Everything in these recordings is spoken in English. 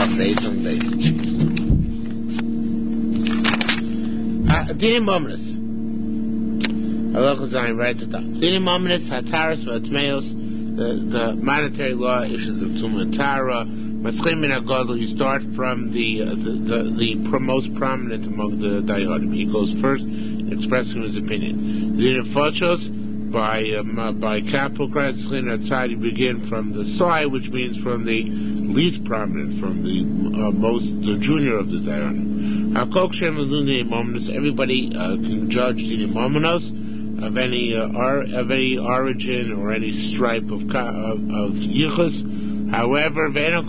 Base on base. Dinim Momnus. Halacha Zayin, right at the top. Dinim Momnus, Hataras, Vatmeos, the monetary law issues of Tumah Tara, Maschim Min HaGadol, you start from the most prominent among the Dayanim. He goes first, expressing his opinion. Dinim Fochos, by capital Christ, you begin from the side, which means from the least prominent, from the the junior of the Dayanim. Everybody can judge the Momenos of any origin or any stripe of Yichus. However, not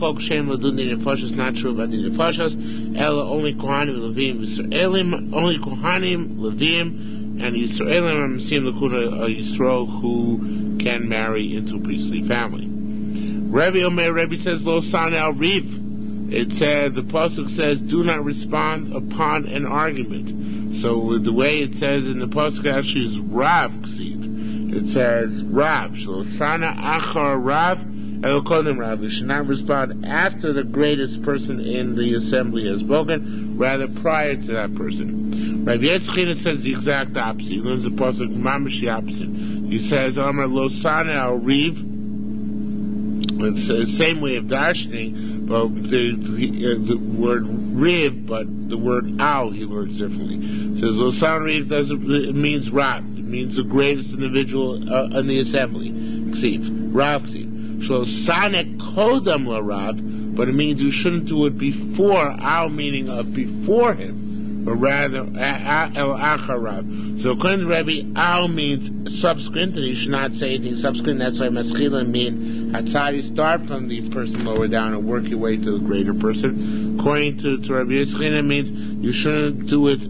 true about the Nefashos. Only Kohanim, Levim, Yisraelim, only Kohanim, Levim, and Yisraelim, Yisrael, who can marry into a priestly family. Rebbe says, Lo san al riv. It said, the pasuk says, do not respond upon an argument. So the way it says in the pasuk actually is Rav Ksiv. It says Rav. Lo sana achar Rav. You should not respond after the greatest person in the assembly has spoken, rather prior to that person. Rabbi Yeschina says the exact opposite. He learns the pasuk mamash the opposite. He says, Amar lo sana al riv. It's the same way of darshaning, but the word riv, but the word al he learns differently. It says lo sana riv it means Rav. It means the greatest individual in the assembly. Ksiv. Rav Ksiv. Shosanek kodam larav, but it means you shouldn't do it before, our meaning of before him, but rather el acharav. So according to Rebbe, our means subsequent, and you should not say anything subsequent. That's why maschila mean hatzar, you start from the person lower down and work your way to the greater person. According to Rebbe Yisrael, it means you shouldn't do it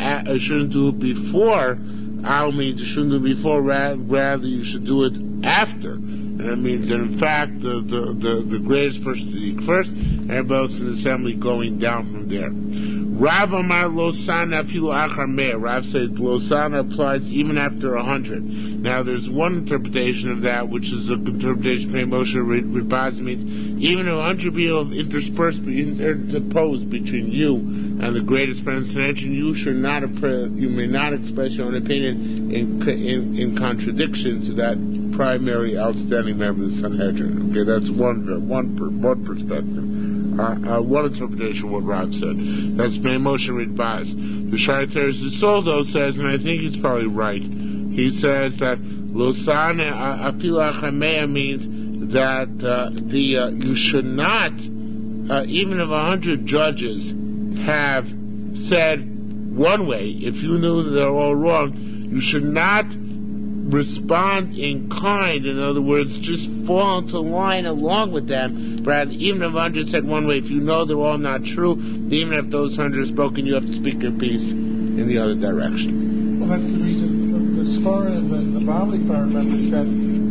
before. Our means you shouldn't do it before, rather you should do it after. And that means that in fact the greatest person to speak first, and everybody else in the assembly going down from there. Rav Amar Losana Filu Achar Meir. Rav said Losana applies even after 100. Now there's one interpretation of that, which is the interpretation of Moshe Ribaz, means even if 100 people interposed between you and the greatest person, you may not express your own opinion in contradiction to that primary outstanding member of the Sanhedrin. Okay, that's one perspective. One interpretation of what Rav said. That's Moshe Ribaz. The Shai Teres Zisol says, and I think he's probably right, he says that Losane Afilu Achamea means that you should not, even if 100 judges have said one way, if you knew that they're all wrong, you should not respond in kind. In other words, just fall into line along with them. But even if 100 said one way, if you know they're all not true, even if those 100 are spoken, you have to speak your piece in the other direction. Well, that's the reason the Sfara and the Bavli Fire remembers that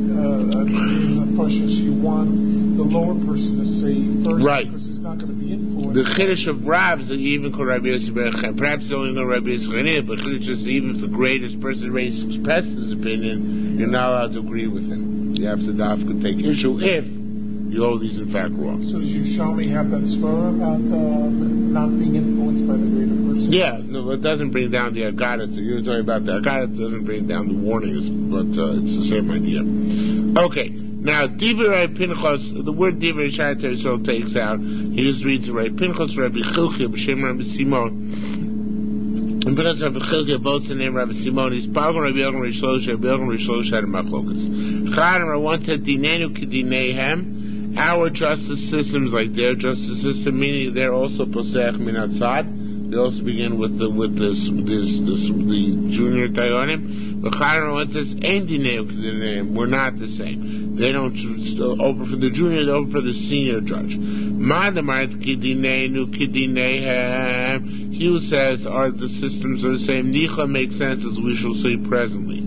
in the Pashas you want the lower person to say first, right, because it's not going to be influenced. The Chiddush of Rav is even called Rabbi Yosef, perhaps they only know Rabbi Yosef, but Chiddush is even if the greatest person expressed his opinion, you're not allowed to agree with him. You have to take issue if you hold these in fact wrong. So does Yerushalmi have that Sfara about not being influenced by the greater person? Yeah, no, it doesn't bring down the Agadah. You're talking about the Agadah, doesn't bring down the warnings, but it's the same idea. Okay. Now, Divrei Pinchas, the word Divrei Shai Teresol takes out. He just reads Rabbi Pinchas, Rabbi Chilkia, B'Shem Rabbi Simon. And Pinchas Rabbi Chilkia, both the name Rabbi Simon. He's Pagon Rabbi Yogan Rish Losh, Rabbi Yogan Rish Losh had a machlokas. Chadam once said, Dinenu K'Dineihem. Our justice system's like their justice system, meaning they're also Posech Minatzad. They also begin with the junior Dayanim. But Chayron once says, we're not the same. They don't open for the junior, they open for the senior judge. He who says the systems are the same. Nicha makes sense, as we shall see presently.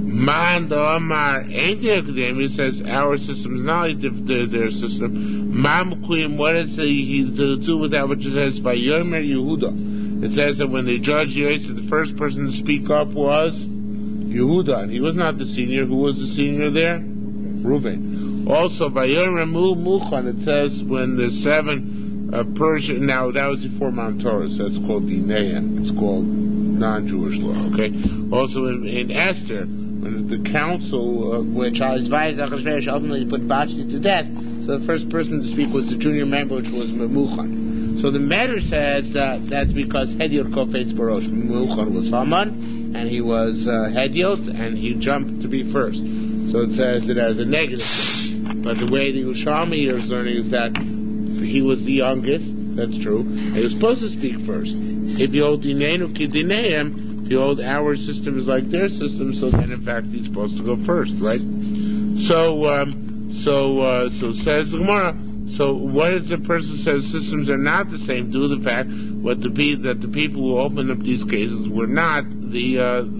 He says our system is not like their system. What is to do with that which it says Vayomer Yehuda? It says that when they judged Yosef, the first person to speak up was Yehuda, and he was not the senior. Who was the senior there? Reuben. Also, Vayomer Muchan, it says when the 7 a Persian. Now that was before Mount Torah, so it's called Dineim. It's called non-Jewish law. Okay. Also in Esther, when the council, which ultimately put Vashti to death, so the first person to speak was the junior member, which was Memuchan. So the matter says that that's because Hediot Kofetz Barosh. Memuchan was Haman, and he was Hediot, and he jumped to be first. So it says it as a negative thing. But the way the Yerushalmi is learning is that he was the youngest. That's true. And he was supposed to speak first. If you hold Dineinu Ki Dineim, the old our system is like their system, so then in fact he's supposed to go first, right? So says the Gemara. So what if the person says systems are not the same due to the fact that the people who opened up these cases were not the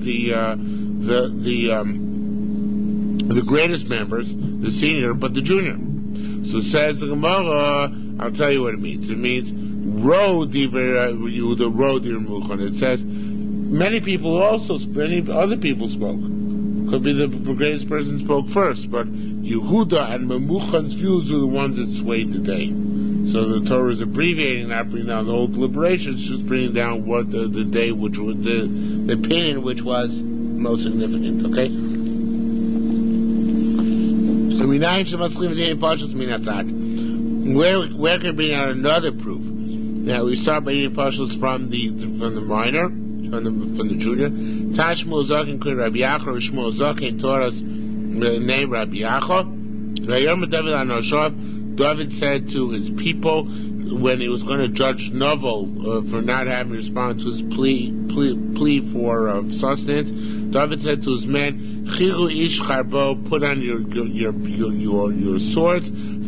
greatest members, the senior, but the junior. So says the Gemara. I'll tell you what it means. It means ro diver Yehuda ro dir muchan. It says. Many other people spoke. Could be the greatest person spoke first, but Yehuda and Memuchan's views were the ones that swayed the day. So the Torah is abbreviating, not bringing down the whole deliberations, just bringing down what the day, which was the opinion which was most significant. Okay. Where can we bring out another proof? Now we start by eating pashas from the minor. From the junior. Tashmul Zakin Kun Rabbi Yachor, Shmuel Zakin taught us the name Rabbi Yachor. David said to his people when he was going to judge Novel for not having responded to his plea for sustenance, David said to his men, Chiru ish charbo, put on your swords.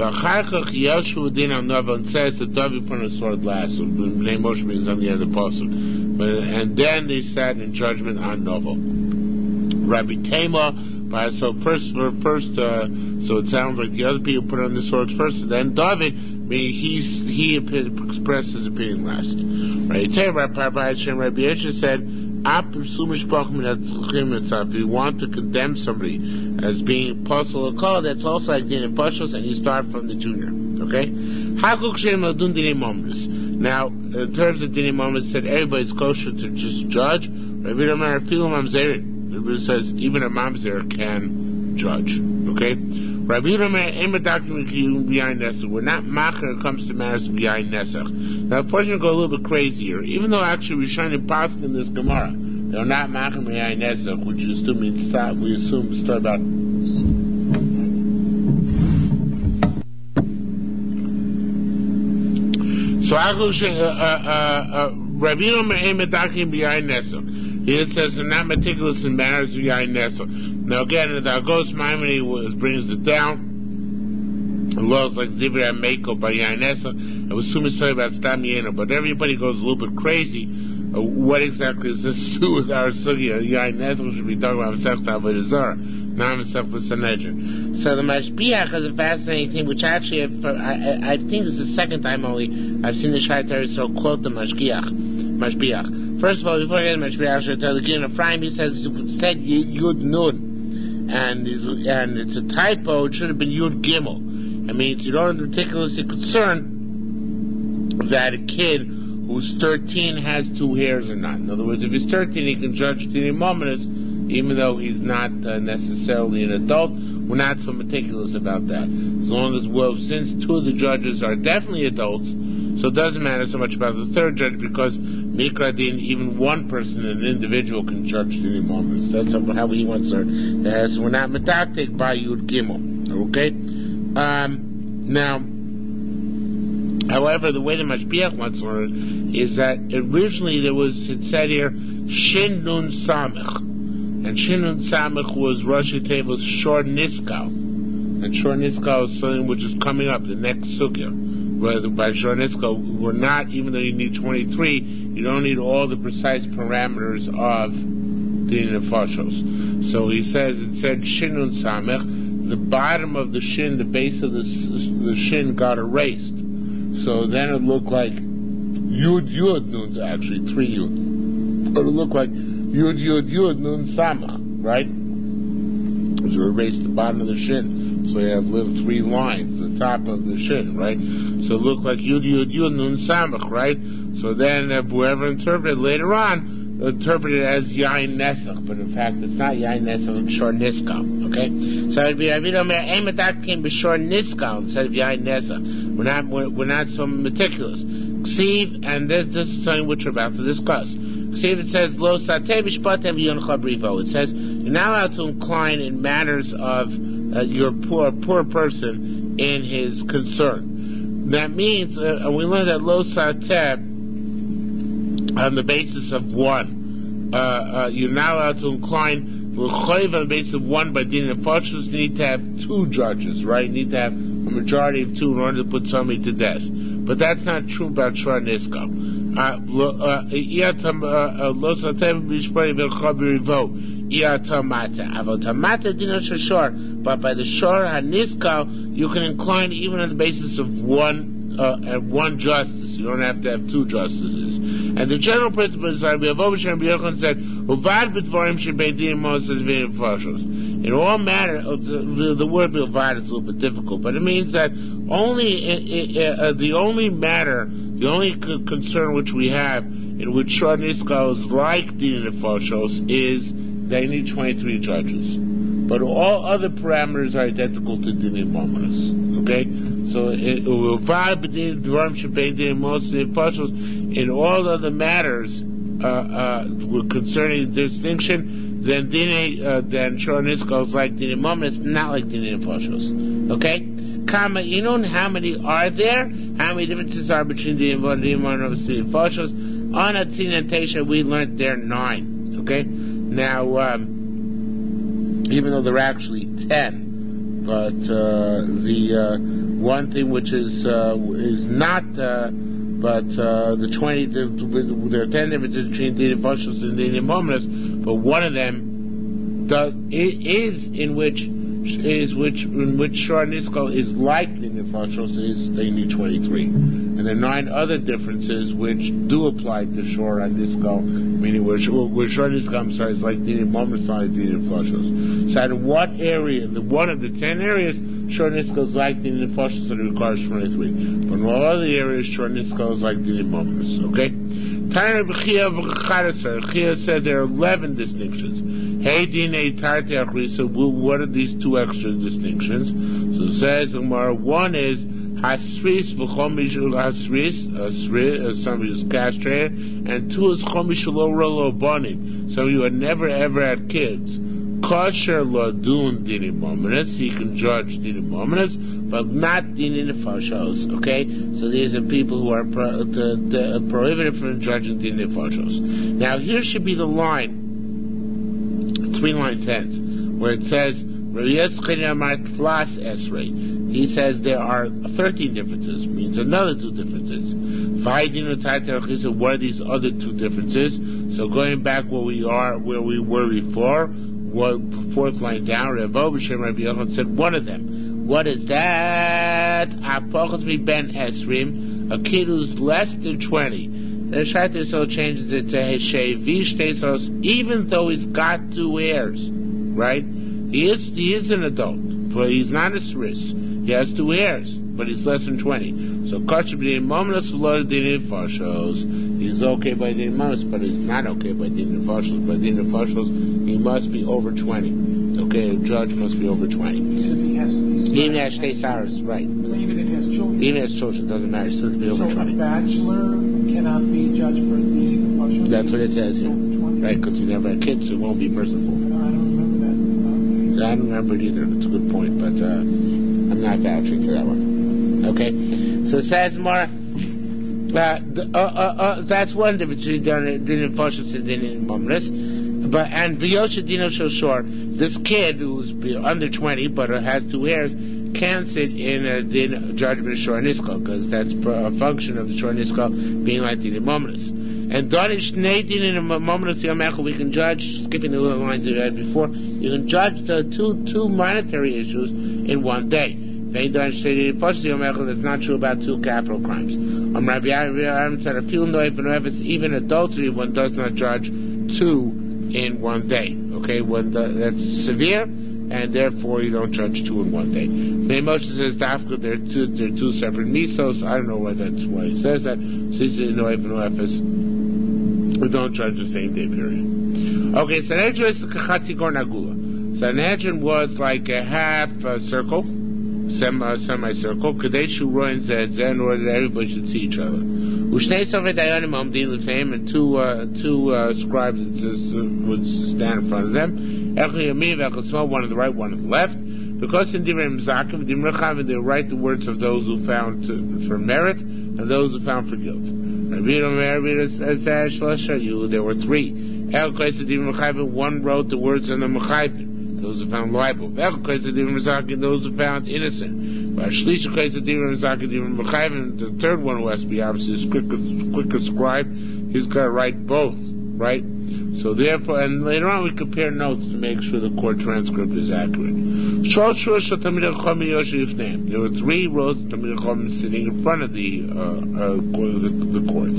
And says that David put on a sword last. So the name Moshe means on the end of the pasuk. And then they sat in judgment on Novel. Rabbi Tema, so so it sounds like the other people put on the swords first, and then David, he expressed his opinion last. Rabbi Yeshua said, if you want to condemn somebody as being apostle or called, that's also like Din Pashos, and you start from the junior. Okay? Now, in terms of Din Imam, it said everybody's kosher to just judge. Rabbi says even a mamzer can judge. Okay? Rabbi Yehuda, we're not macher when it comes to matters of Yain Nesach. Now, unfortunately, go a little bit crazier. Even though actually we're trying to pass in this Gemara, they're not macher with Yain Nesach, which is assuming stop. We assume the story about. So Rabbi Yehuda here says they're not meticulous in matters of Yain Nesach. Now again, the Agos Maimoni brings it down. Laws like Divrei Meiko by Yain Nesach. I was assuming it's talking about Stam Yeno, but everybody goes a little bit crazy. What exactly does this do with our sugya? Yain Nesach should be talking about Masechta Avodah Zarah, not Masechta Sanhedrin. So the Mashbiach is a fascinating thing, which actually I think this is the second time only I've seen the Shai Torah so quote the Mashbiach. First of all, before I get to Mashbiach, I should tell the Gin of Ephraim, he said Yud Nun. And it's a typo, it should have been Yud Gimel. I mean, it's your own meticulously concerned that a kid who's 13 has two hairs or not. In other words, if he's 13, he can judge Dini Mominus, even though he's not necessarily an adult. We're not so meticulous about that. As long as, since two of the judges are definitely adults, so it doesn't matter so much about the third judge, because Mikra Din, even one person, an individual, can judge Dini Mominus. That's how he wants to. So we're not medactic by Yud Gimel. Okay? Now, however, the way the Mashbiach wants to learn is that originally it said here, Shin Nun Samech. And Shin Nun Samech was Rosh Tevil's Shor Niskal. And Shor Niskal is something which is coming up, the next sugya. Whether by Shor Niskal, we're not, even though you need 23, you don't need all the precise parameters of Din Nefashos. So he says, it said Shin Nun Samech. The bottom of the shin, the base of the shin got erased. So then it looked like Yud Nun, actually 3 Yud. But it looked like Yud Nun Samach, right? So erased the bottom of the shin. So you have 3 lines. The top of the shin, right? So it looked like Yud Nun Samach, right? So then whoever interpreted later on interpreted it as Yain Nesach, but in fact it's not Yain Nesach, it's Shor Niskal, okay? So it'd be Emedat came b'Shor Niskal instead of Yain Nesach. We're not so meticulous. Ksiv, and this is something which we're about to discuss. Ksiv, it says Lo Sateh Bishpatem Yoncha Brivo. It says you're not allowed to incline in matters of your poor person in his concern. That means, and we learned that Lo Sateh on the basis of one. You're not allowed to incline on the basis of one by din and fortunes. You need to have two judges, right? You need to have a majority of two in order to put somebody to death. But that's not true about Shor Niskal. But by the Shor HaNiskal, you can incline even on the basis of one justice. You don't have to have two justices. And the general principle is that Rabbi Yochanan said, in all matter, the word bilvad is a little bit difficult, but it means that the only concern which we have in which Shor Niskal is like Din Nefashos is they need 23 judges. But all other parameters are identical to Din Mominus. Okay? So in all other matters concerning distinction, then Shor Niskal is like Din Mominus, not like Din Nefashos. Okay? Kama Inun, how many are there? How many differences are between Din Mominus and Nefashos? On a Tzin and Tesha, we learned there 9. Okay? Now, even though there are actually 10, but the one thing which is not, but the 20, there are 10 differences between Din Nefashos and Din Mominus, but one of them is in which Shor Niskal is like Din Nefashos, is they need 23. And there are 9 other differences which do apply to Shor Niskal, meaning where Shor Niskal, is like Din Mominus, like Din Nefashos. So in what area, one of the 10 areas, Shor Niskal is like Din Nefashos, and it requires 23. But in all other areas, Shor Niskal is like Din Mominus. Okay? Chia said there are 11 distinctions. Hey Dine Tarte Achrisa, what are these 2 extra distinctions? So it says one is Hasris v'chomishul Hasris, somebody who's castrated, and 2 is Chomishul Rolo Bonim, somebody who had never ever had kids. Kosher Ladun Din Mominus, he can judge Din Mominus, but not Din Nefashos. Okay? So these are people who are prohibited from judging Din Nefashos. Now here should be the line, 3 lines hence, where it says, he says there are 13 differences, means another 2 differences. What are these other 2 differences? So going back where we were before, 4th line down, Rabbi Yochanan said one of them. What is that? Ben Esrim, a kid who's less than 20. The Shaita so changes it to Heshev Vishtesos, even though he's got 2 heirs, right? He is an adult, but he's not a Sris. He has 2 heirs, but he's less than 20. So Kosher B'din Mominus v'lo Din Nefashos, he's okay by Din Mominus, but he's not okay by Din Nefashos. By Din Nefashos, he must be over 20. Okay, a judge must be over 20. Even if he has Shtei Saras, right. Even if he has children. Even if he has children, doesn't matter, he still has to be over 20. So a bachelor cannot be judged for Din Nefashos? That's what it says, right, because he never had kids, so it won't be merciful. I don't remember that. I don't remember it either. It's a good point, but I'm not vouching for that one. Okay, so it says more. That's one difference between Din Nefashos and Din Mominus. But and V'yosha Dino Shor, this kid who's under 20 but has 2 heirs can sit in a din judgment of Shor Niskal, because that's a function of the Shor Niskal being like Din Mominus. And Donish Nadin in a Mominus Yomecha, we can judge, skipping the little lines that we had before, you can judge the two monetary issues in one day. That's not true about 2 capital crimes. Rabbi Aaron said, even adultery, one does not judge 2 in one day. Okay, that's severe, and therefore you don't judge two in one day. Then Moshe says, Dafka, they're two separate misos. I don't know why he says that. We don't judge the same day period. Okay, Sanhedrin is Kachatzi Gor Nagula. Sanhedrin was like a half circle, semicircle. Kadeshu Roin Zed in order that everybody should see each other. Ushnei Sovei Dayanim Amdin Lefeim, and two scribes would stand in front of them. Echad Yamin, Echad Shmol, one on the right, one on the left. Because in Divrei Zakim, Dimrei Chavim, they write the words of those who found for merit and those who found for guilt. There were three. One wrote the words on the Mechayvim, those who found liable. Those who found innocent. The third one who has to be obviously is quicker scribe. He's got to write both, right? So therefore, and later on we compare notes to make sure the court transcript is accurate. There were three rows of Talmidei Chacham sitting in front of the court.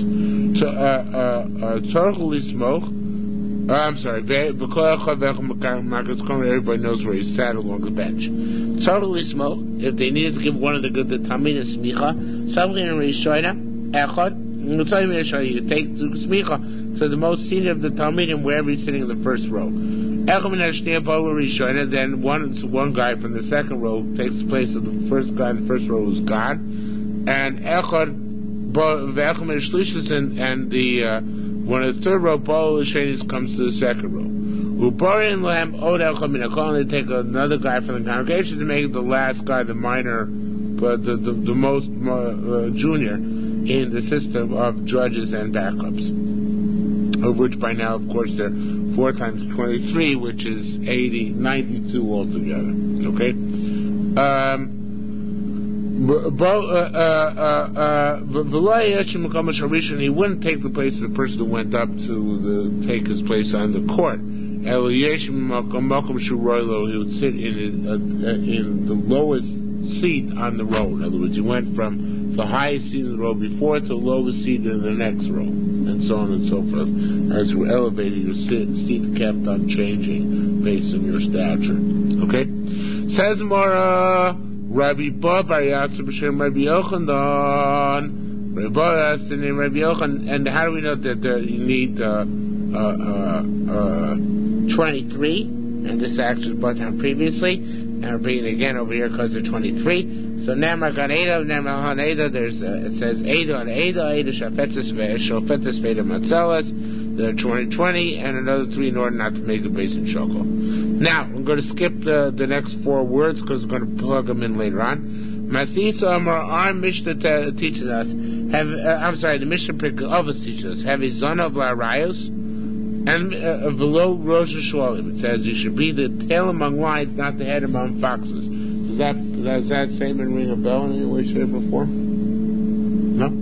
I'm sorry. Everybody knows where he sat along the bench. If they needed to give one of the Talmidim smicha, something in Rishoina, echad. You take the smicha to the most senior of the Talmidim, wherever he's sitting in the first row. Then one guy from the second row takes the place of the first guy in the first row who's gone, and echad and the one of the third row, comes to the second row. They take another guy from the congregation to make the last guy the minor, but the most junior in the system of judges and backups, of which by now, of course, they're 4 times 23, which is 92 altogether. Okay. He wouldn't take the place of the person who went up to take his place on the court. He would sit in the lowest seat on the row. In other words, he went from the highest seat in the row before to the lowest seat in the next row, and so on and so forth. As you elevated, your seat kept on changing based on your stature. Okay? Says Mara, Rabbi Ba Bar Yatzir B'Shem Rabbi Yochanan. Rabbi Ba asked the name Rabbi Yochanan, and how do we know that you need 23? And this actually was brought down previously, and we're bringing it again over here because they're 23. So Nemar got Ada, Nemar Han Ada. It says Ada on Ada Shafetzes Shofetzes Veda Matzelas. There are 20, and another 3 in order not to make a base in Shoko. Now, we're going to skip the next 4 words because we're going to plug them in later on. Masisa Amar, our Mishnah teaches us, the Mishnah of us teaches us, have a son of Larayos, and below Rosh Hashanah. It says you should be the tail among lions, not the head among foxes. Does that statement ring a bell in any way, shape, or form? No?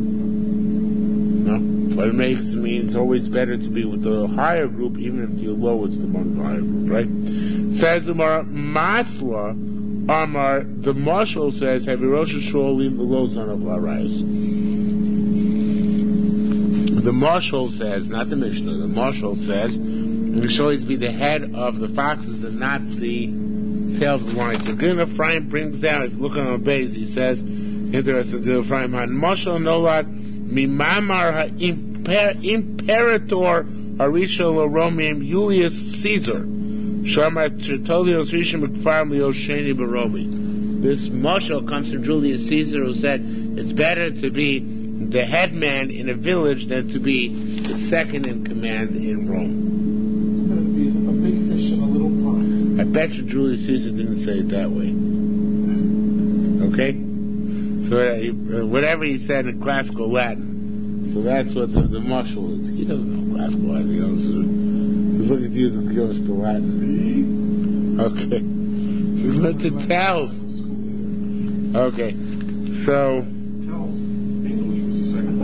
But it means always better to be with the higher group, even if you're lowest among the higher group, right? Says the Masla Amar, the Marshal says, have a Rosh Hashanah below son of Larayos. The Marshal says, not the Mishnah, the Marshal says, you should always be the head of the foxes and not the tail of the lions. So Gil Ephraim brings down, if you look on the base, he says, interesting, Gil Ephraim, Marshal Nolad, Mimamar Imperator Arisha Romim Julius Caesar. Shamar Tertullius Rishon Mekfarm Yosheni Baromi. This marshal comes from Julius Caesar, who said it's better to be the head man in a village than to be the second in command in Rome. It's going to be a big fish in a little pond. I bet you Julius Caesar didn't say it that way. Okay? So whatever he said in classical Latin. So that's what the marshal is. He doesn't know classical Latin. He's looking at you to give us the Latin. Okay. He went to Taos. Okay. So. Taos. English was the second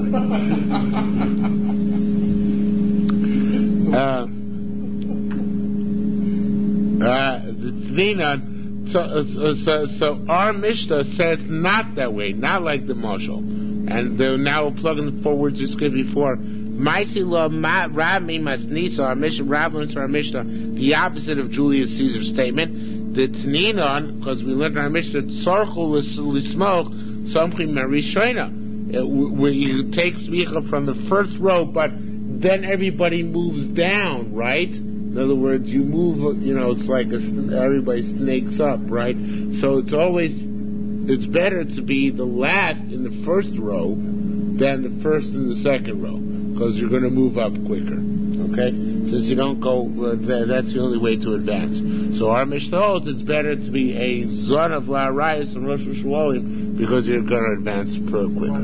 thing. So our Mishnah says not that way, not like the marshal. And now we're plugging the 4 words we skipped before. Maisi lo Rami Masnisa, our Mishnah, Rabbins, our Mishnah, the opposite of Julius Caesar's statement. the Tninon, because we learned in our Mishnah, Tzorchu Lismoch, Somchim Marishona, where you take smicha from the first row, but then everybody moves down, right? In other words, you move, it's like everybody snakes up, right? So it's better to be the last in the first row than the first in the second row, because you're going to move up quicker, okay? Since you don't go, that's the only way to advance. So our Mishnah holds it's better to be a Zon of La'arayas and Rosh Hashanah because you're going to advance quicker.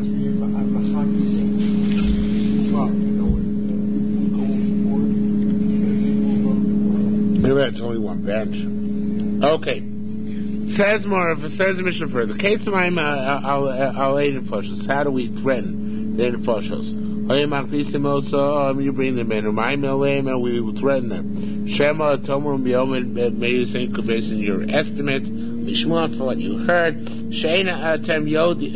That's only one bench. Okay. Says the Mishnah further. How do we threaten the Nefashos? You bring them in, and we threaten them. Shema Tomrum B'Yomed, may you think based on your estimate, Lishma for what you heard. Sheina Atem Yod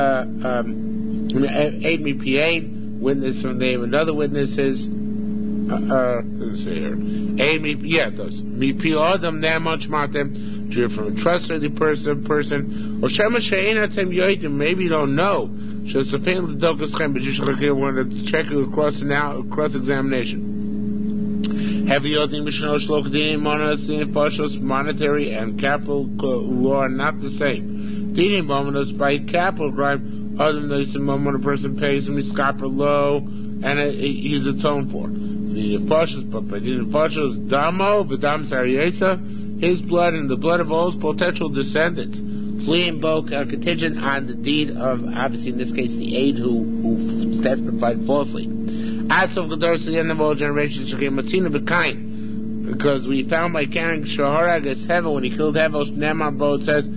Aid Me P8, witness from name. Another witness is let's see here. Aid Me, yeah, it does. Me P Adam Namuch Matem, to from a trustworthy person. Or Shema Sheina Atem Yodim, maybe you don't know. But you should want to check it cross examination. Heavy monetary and capital law are not the same. By capital crime, when a person pays him low and he's atoned for. The but by the damo, v'dam sariyesa, his blood and the blood of all his potential descendants. Fleeing both are contingent on the deed of, obviously in this case, the aide who testified falsely. At of Gedoros, the end of all generations, because we found by carrying Shahar against Hevel, when he killed Hevel, Nemar Bo, it says,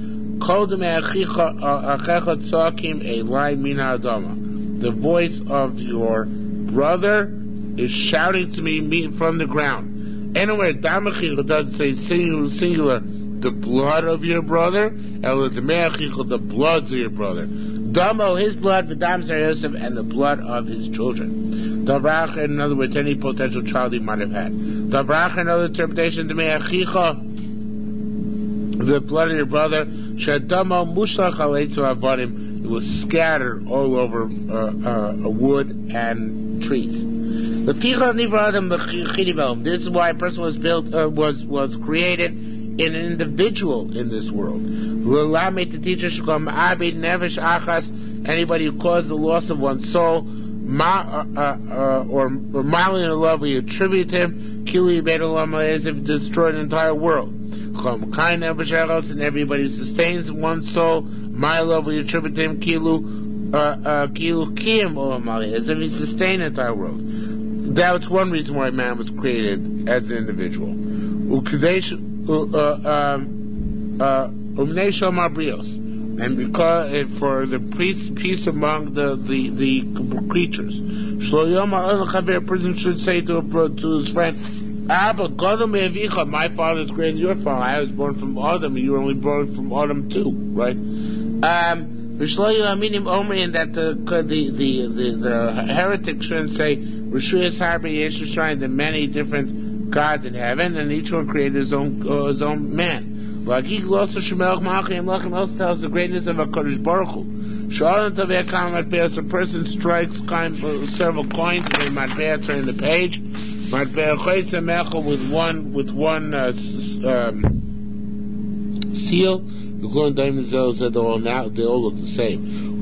the voice of your brother is shouting to me from the ground. Anywhere, Damachil doesn't say singular, the blood of your brother, the bloods of your brother. Damo, his blood, the Dam Yosef, and the blood of his children. Davrach, in other words, any potential child he might have had. Davrach, another interpretation, the blood of your brother, Shadamo Mushlach Aletzu Avodim, it was scattered all over wood and trees. This is why a person was built, was created in an individual in this world. To teach us, anybody who caused the loss of one's soul, or mildly in love, we attribute him, as if destroyed an entire world. And everybody who sustains one's soul, my love, we attribute him, as if he sustained the entire world. That's one reason why man was created as an individual. And because for the peace among the creatures. A person should say to his friend, my father is greater than your father. I was born from Adam, and you were only born from Adam too, right? And that the heretics shouldn't say the many different gods in heaven, and each one created his own man. Like also tells the greatness of HaKadosh Baruch Hu. A person strikes several coins, and they matbeah turn the page. With one seal. They all look the same.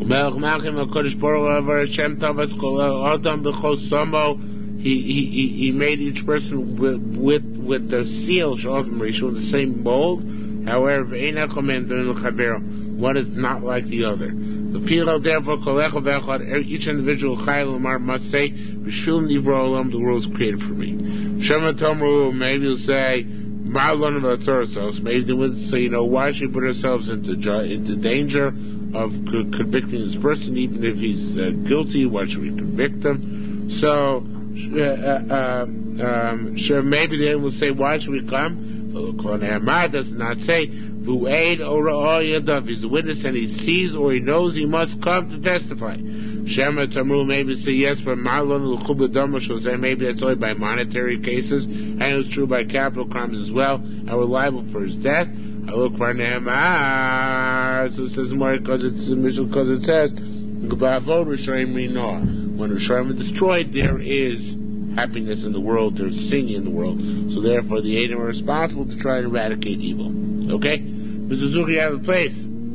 He made each person with the seal show the same mold. However, one is not like the other. The field therefore each individual must say, the world was created for me. Maybe you'll say, maybe they would say, why should we put ourselves into danger of convicting this person, even if he's guilty? Why should we convict him? So, sure, maybe they will say, why should we come? Nehemiah does not say, V'u'eid ora yadav. He's a witness and he sees or he knows he must come to testify. Shema Tamru maybe say yes, but Marlon L'chubadama shall say maybe that's only by monetary cases, and it's true by capital crimes as well, and we're liable for his death. I look for Nehemiah, so it says more because it says, when Rishonim are destroyed, there is happiness in the world, there's singing in the world. So therefore the Edom are responsible to try and eradicate evil. Okay? Mr. Zuki, you have a place.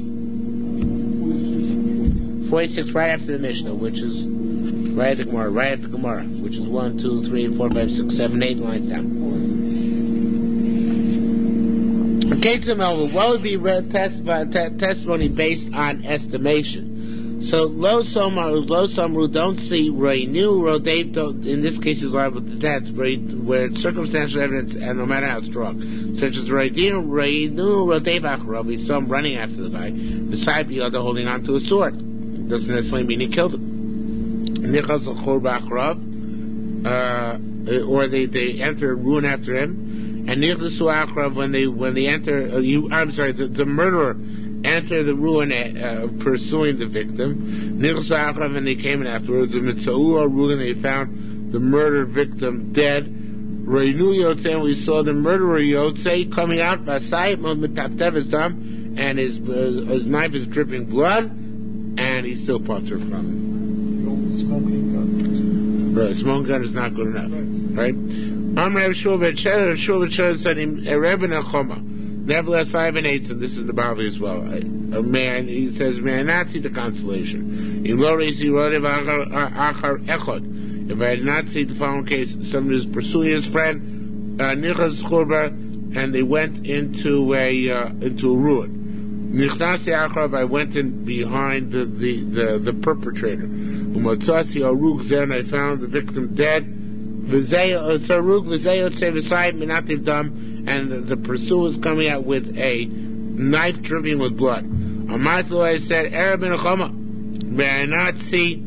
46, right after the Mishnah, which is right after Gemara, which is 1, 2, 3, 4, 5, 6, 7, 8 lines down. Okay, what would be testimony based on estimation? So Lo Samru don't see Reinu Rodev, in this case is liable to death, where it's circumstantial evidence, and no matter how strong, such as Reinu Rodev Achrav, we saw him running after the guy, beside the other holding on to a sword. Doesn't necessarily mean he killed him. Nichas Achor B'Achrav, or they enter a ruin after him, and Nichas Achrav when they enter, the murderer enter the ruin pursuing the victim. Nichas Achrav, and they came in afterwards. The Mitzau ruin, they found the murdered victim dead. Reinu Yotzei, and we saw the murderer Yotzei coming out. Basayim Mitaptev his dam, and his knife is dripping blood, and he's still potter from him. Smoking gun. Right, smoking gun is not good enough. Right? Nevertheless, I have an eight, and this is the Bavli as well. A man, he says, may I not see the consolation? If I had not seen the following case, somebody was pursuing his friend, Nichas Churba, and they went into a ruin. Nichnasi Achrav, I went in behind the perpetrator. Umatzasi Arug Zer, and I found the victim dead. And the pursuer was coming out with a knife dripping with blood. Amatlu, I said, Arab in Chama, may I not see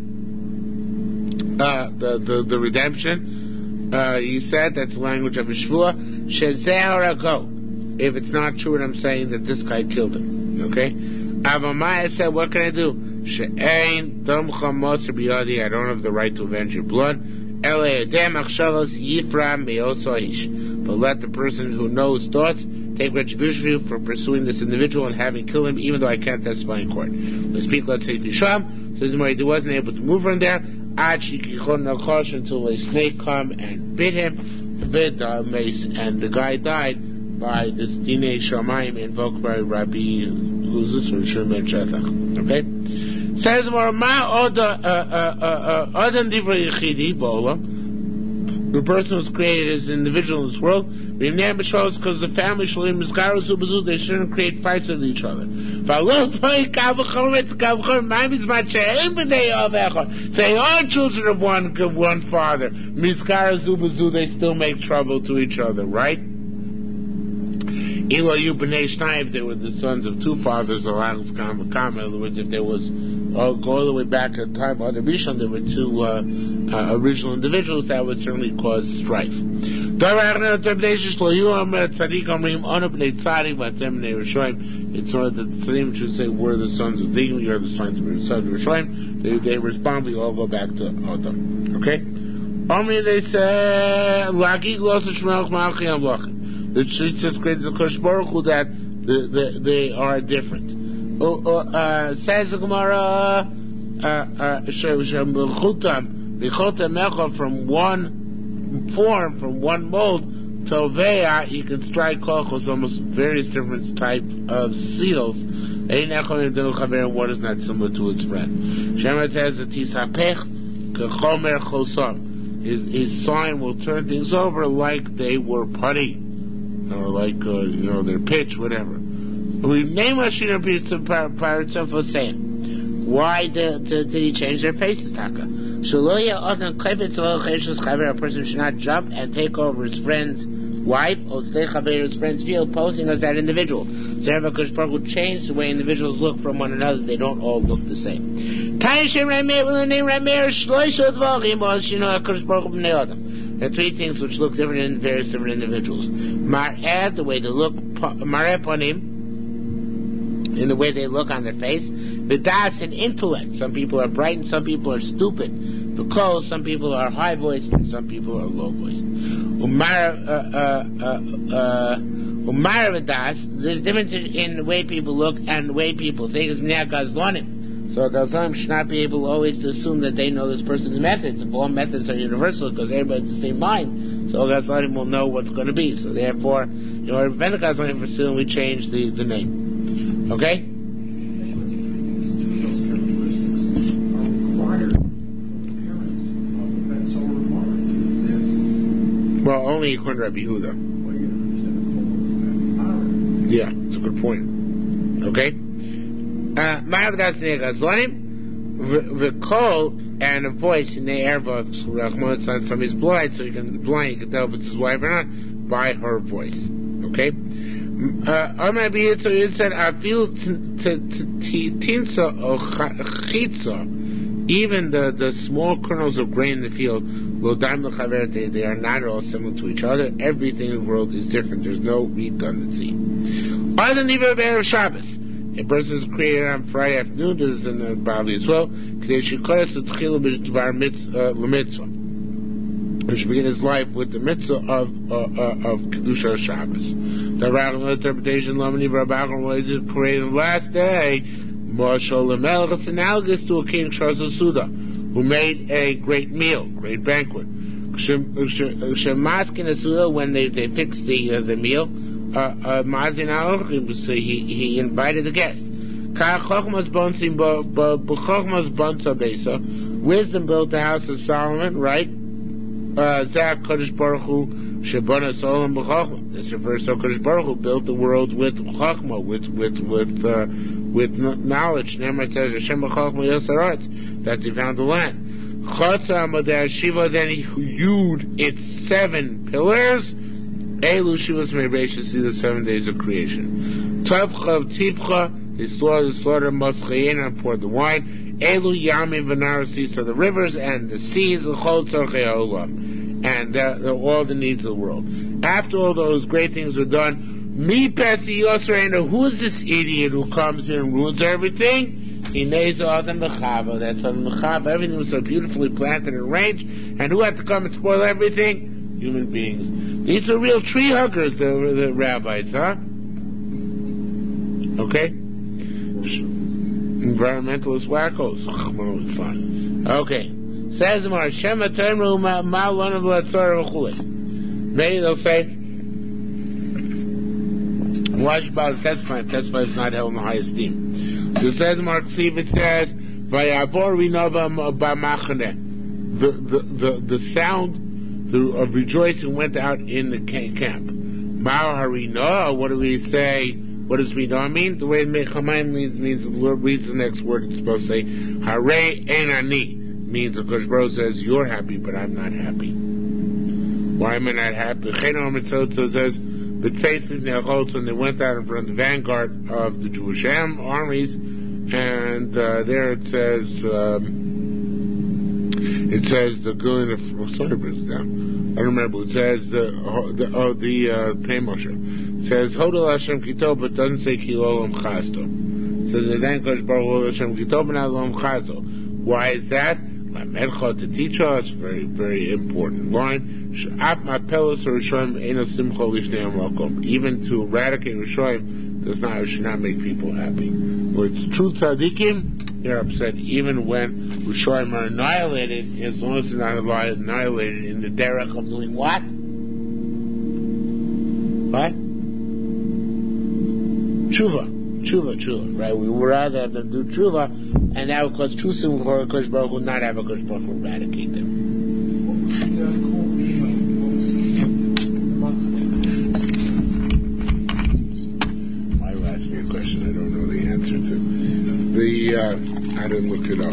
the redemption? He said, that's the language of a shvua. Shezeh, if it's not true, and I'm saying that this guy killed him. Okay? Avamaya said, what can I do? She'ein dam chamoser biyadi, I don't have the right to avenge your blood. Ele edem achshavos yifra me'osoish. But let the person who knows thoughts take retribution for you for pursuing this individual and having killed him, even though I can't testify in court. Let's speak, let's say Nisham. Says he wasn't able to move from there until a snake come and bit him, and the guy died by this Dinei Shamayim invoked by Rabbi, who's this one? Shimon Shetach. Okay? Says the person who's created as an individual in this world, because the family they shouldn't create fights with each other. They are children of one father. They still make trouble to each other, right? If they were the sons of two fathers, in other words, if there was, go all the way back at the time of the Rishon, there were two original individuals, that would certainly cause strife. It's not that the tzaddikim should say, we're the sons of Digim, you're the sons of Rishonim. They respond, we all go back to Adam. Okay? They say, the Shlitzis creates the Kosh Baruch Hu that they are different. Says the Gemara, from one form, from one mold, Toveya, he can strike Kochos, almost various different type of seals. And what is not similar to its friend. Shemet says that Tisapech, Kechomer Chosom. His sign will turn things over like they were putty. Or like, their pitch, whatever. We name Hashina pirates for saying, why did he change their faces, Taka? A person should not jump and take over his friend's wife, or his friend's field, posing as that individual. Zervakush Baruch will change the way individuals look from one another. They don't all look the same. There are three things which look different in various different individuals. Mar'eh, the way they look, mar'eh panim, in the way they look on their face. V'das, and intellect. Some people are bright and some people are stupid. V'kol, some people are high-voiced and some people are low-voiced. Umar v'das, there's difference in the way people look and the way people think. Is mnei gazlonim. So a gazlonim should not be able always to assume that they know this person's methods. If all methods are universal because everybody has the same mind, so a gazlonim will know what's going to be. So therefore, in order to prevent a gazlonim from stealing, we change the name. Okay? Well, only according to Rabbi Yehuda. Yeah, it's a good point. Okay? V'kol, and a voice in the air of somebody's blind, so you can tell if it's his wife or not by her voice. Okay? It said, I feel tinsa or chitza, even the small kernels of grain in the field, they are not all similar to each other. Everything in the world is different. There's no redundancy. Other than even Erev Shabbos, a person is created on Friday afternoon. This is in the Bali as well. He should begin his life with the mitzvah of Kedusha Shabbos. The radical interpretation, is created on the last day. It's analogous to a king, Shasuda, who made a great meal, great banquet. When they fixed the meal, he invited the guest. Wisdom built the house of Solomon, right? This refers to Kodesh Baruch Hu built the world with chachma, with knowledge. Nemar says Hashem b'chachma yosarat, that he found the land. Shiva, then he hewed its 7 pillars. Elu Shivas Me'Beishas, see the 7 days of creation. Tavcha Tivcha, he slaughtered Moschayin and poured the wine. Elu Yamim V'Naros, these are the rivers and the seas, L'chol Tzorchei Ha'olam, and all the needs of the world. After all those great things were done, Mi Pesi Yosreinu, who is this idiot who comes here and ruins everything? That's Adam Mechava. Everything was so beautifully planted and arranged, and who had to come and spoil everything? Human beings. These are real tree huggers, the rabbis, huh? Okay? Environmentalist wackos. It's fun. Okay. Says the Mar, Shema Termu Ma'alon of Latzar V'chule. Maybe they'll say, why should bother testifying? Testifying is not held in the highest esteem. So says the Mar, it says, Vayavor Rinova B'machane. The sound of rejoicing went out in the camp. Ma'al Harina, what do we say? What does Rina mean? The way Mechamayim means the Lord reads the next word, it's supposed to say, Hare en ani, means the Kodesh Baruch says, you're happy, but I'm not happy. Why am I not happy? Chenom Mitzvot says, and they went out in front of the vanguard of the Jewish armies, and there it says the Gulin of sorry, but it's down. I don't remember. It says the Pnei Moshe. It says Hodel Hashem Kito, but doesn't say Kilolom Chasto. It says Then Kodesh Baruch Hu Hashem Kito, but not Lom Chasto. Why is that? To teach us, very, very important line. Even to eradicate Rishoyim should not make people happy. Where it's true tzaddikim, they're upset even when Rishoyim are annihilated, as long as they're not annihilated in the derech of doing what? What? Tshuva, right? We would rather have them do tshuva, and that would cause true sin for Kodesh Baruch Hu, not have a Kodesh Baruch Hu eradicate them. Why you ask me a question I don't know the answer to? I didn't look it up.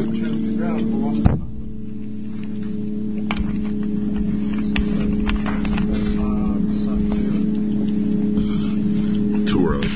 Too early.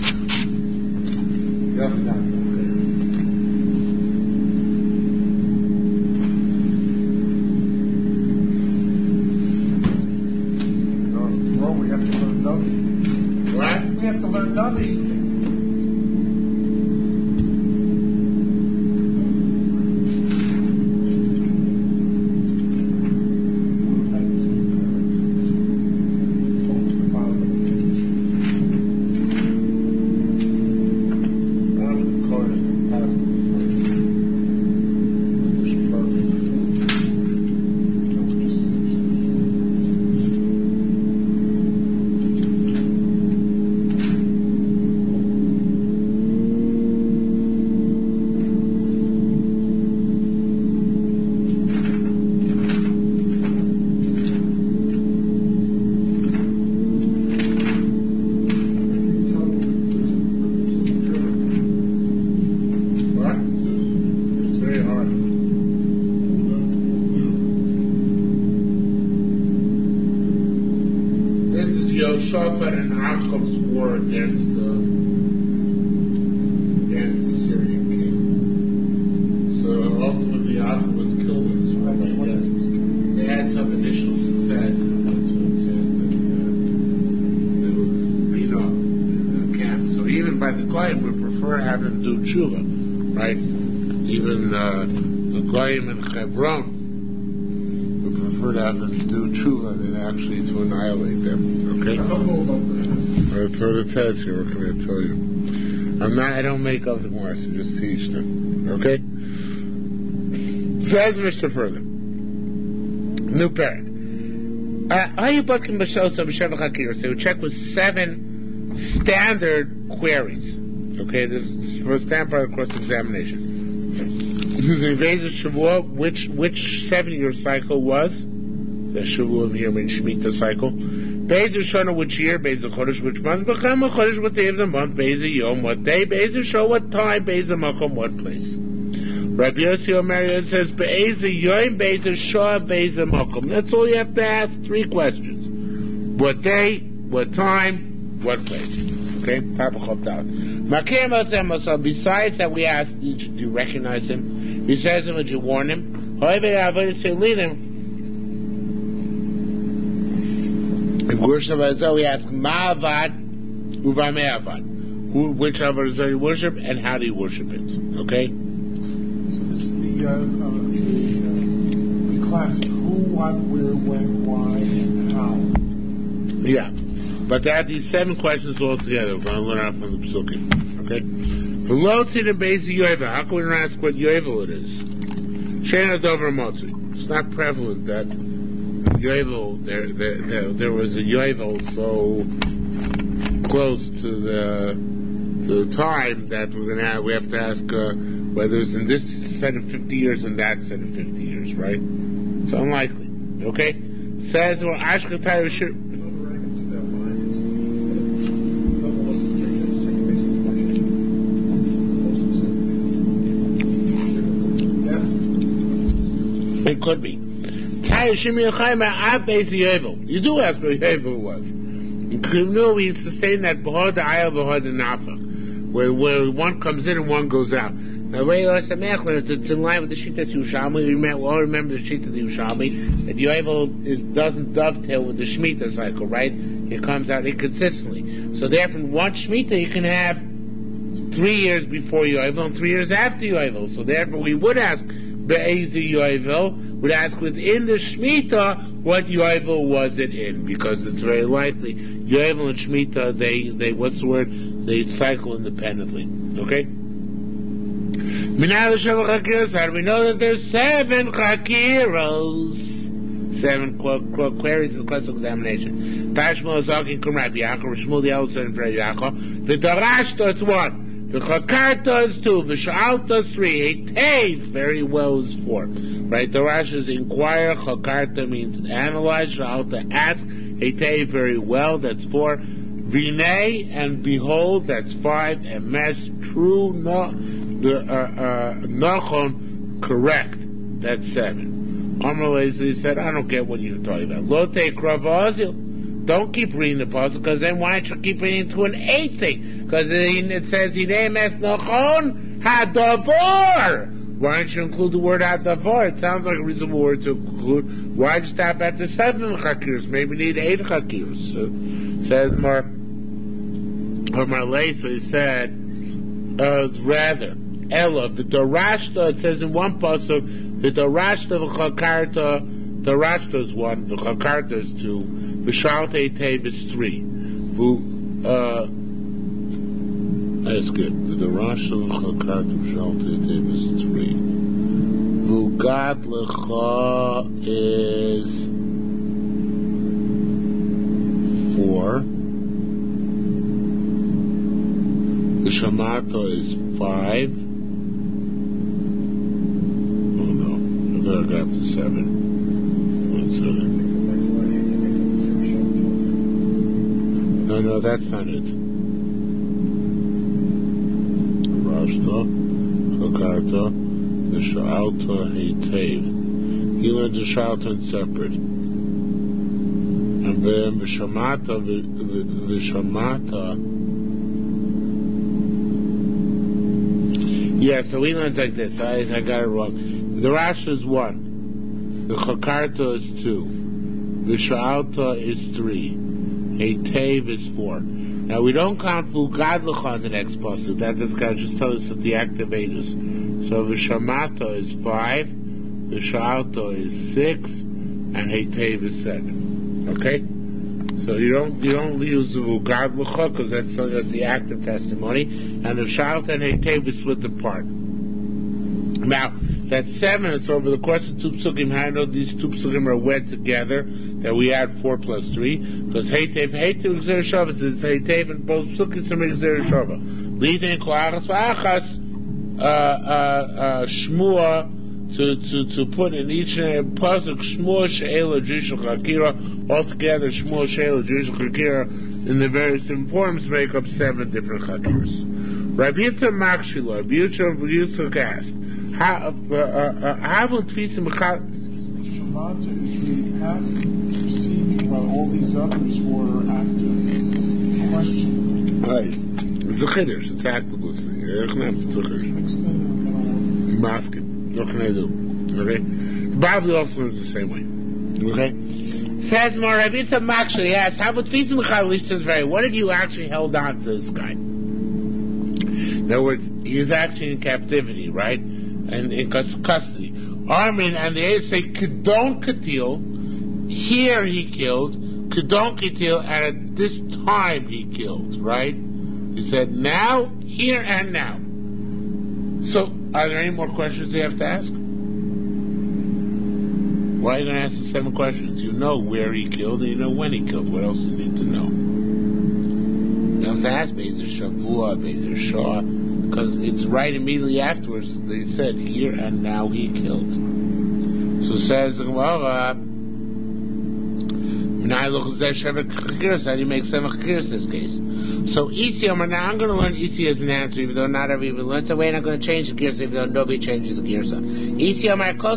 Acha's war against the Syrian king. So ultimately Acha was killed in this war. They had some initial success. Even by the Goyim, we prefer having them do tshuva, right? Even the Goyim in Hebron, we prefer to have them do tshuva than actually to annihilate them. Okay? That's what it says here. What can I tell you? I don't make up the more, so just teach them. Okay? Says Mr. further. New parent. Are you booking B'Shosa B'Sheva Chakir? So check with 7 standard queries. Okay, this is for a standard part of course examination. Using Veza Shavua, which 7-year cycle was the Shavua year means Shemitah cycle. Veza Shana, which year? Veza Chodesh, which month? B'chama Chodesh, what day of the month? Veza Yom, what day? Veza Show, what time? Veza Makom, what place? Rabbi Yossi Omer says Be'eza Yom, Veza Show, Veza Makom. That's all you have to ask. 3 questions. What day? What time? What place? Okay, besides that, we asked each, do you recognize him? He says him, would you warn him? Lead him. In worship as we ask Ma'avad Uvame'avad. Which Avodah you worship and how do you worship it? Okay? So this is the classic who, what, where, when, why, and how. Yeah. But they have these 7 questions all together. We're going to learn out from the Psukim. Okay? Below to the base of Yovel. How can we not ask what Yovel it is? Shena Dover Motzi. It's not prevalent that Yovel, there was a Yovel so close to the time that we have to ask whether it's in this set of 50 years and that set of 50 years, right? It's unlikely. Okay? Says, well, Ashkatai should. It could be. You do ask where Yovel was. We sustain that where one comes in and one goes out. Now, it's in line with the Shittas Yerushalmi. We all remember the Shittas Yerushalmi that Yovel doesn't dovetail with the Shemitah cycle, right? It comes out inconsistently. So therefore, one Shemitah you can have 3 years before Yovel and 3 years after Yovel. So therefore, we would ask Be'ezi Yovel, would ask within the Shemitah what Yovel was it in, because it's very likely Yovel and Shemitah they what's the word? They cycle independently. Okay? How do we know that there's 7 chakiros? 7 queries in the question examination. Tashma Zagin Kum Rabbi Yaakov, Shmuel the Elder and Rabbi Yaakov. The Darashta it's 1. The Chakarta is 2, the Sha'alta is 3, a Teiv very well is 4. Right? The Rash is inquire, Chakarta means analyze, Sha'alta ask, a Teiv very well, that's 4. Vinay and behold, that's 5, and Mes true, Nachon correct, that's 7. Amar Lezli said, I don't get what you're talking about. Lote Kravazil. Don't keep reading the puzzle, because then why don't you keep reading to an 8th thing? Because it says, Hinemes Nachon Hadavar. Why don't you include the word Hadavar? It sounds like a reasonable word to include. Why just stop at the 7 chakirs? Maybe we need 8 chakirs. So, says Mar Lay, so he said, rather, Ella, the Darashta, it says in one puzzle, the Darashta of Chakarta, Darashta is 1, the Chakarta is 2, Vishalte Tev is 3. That's good. The Darashta of Chakarta, Vishalte Tev is 3. Vugad Lecha is 4. The Shamato is 5. Oh no, I better go up to 7. 1 second. No, that's not it. Rashta, Chakarta, the Sha'alta, Heitev. He learns the Sha'alta in separate. And then Vishamata. Yeah, so we learn like this. I got it wrong. The Rasha is 1. The Chakarta is 2. The Sha'alta is 3. Heitev is 4. Now we don't count Vugadlucha on the next pasuk. That this guy just told us that the activators. So Vishamata is 5. The Sha'alta is 6. And Heitev is 7. Okay? So you don't use the Vugadlucha because that's the active testimony. And the Sha'alta and Heitev is split apart. Now, that's 7. It's over the course of 2 psukim. How I know these 2 psukim are wed together, that we add 4 plus 3, because Heitev Gzer Shavas is Heitev, and both psukim are Gzer Shavas. Leading Koachas V'achas, Shmua, to put in each pasuk Shmua She'ela Jishul Chakira, altogether Shmua She'ela Jishul Chakira, in the various different forms, make up 7 different Chakiras. Rabbi Yitzchak Makshila, Rabbi Yitzchak asked, how will Tfisim Shemata is the passive receiving while all these others were active questioning. Right. It's a chiddush. It's active listening. It's a chiddush. Masking. What can I do? Okay? The Bible also learns the same way. Okay? Says more, Rabbi Yitzchak actually asks, how about Tfisim Chalistin's what have you actually held on to this guy? In other words, he is actually in captivity, right? And in custody. Armin and the Eids say Kedon Katil, here he killed, Kedon Katil, and at this time he killed, right? He said now, here and now. So, are there any more questions you have to ask? Why are you going to ask the 7 questions? You know where he killed and you know when he killed. What else do you need to know? You don't have to ask Bezer Shavua, Bezer Shah, because it's right immediately afterwards. They said, here and now he killed. So says the Gemara, how do you make 7 chakiras in this case? So Isi, now I'm going to learn Isi as an answer, even though not everybody even learns. So wait, I'm going to change the girsa, even though nobody changes the girsa. Isi,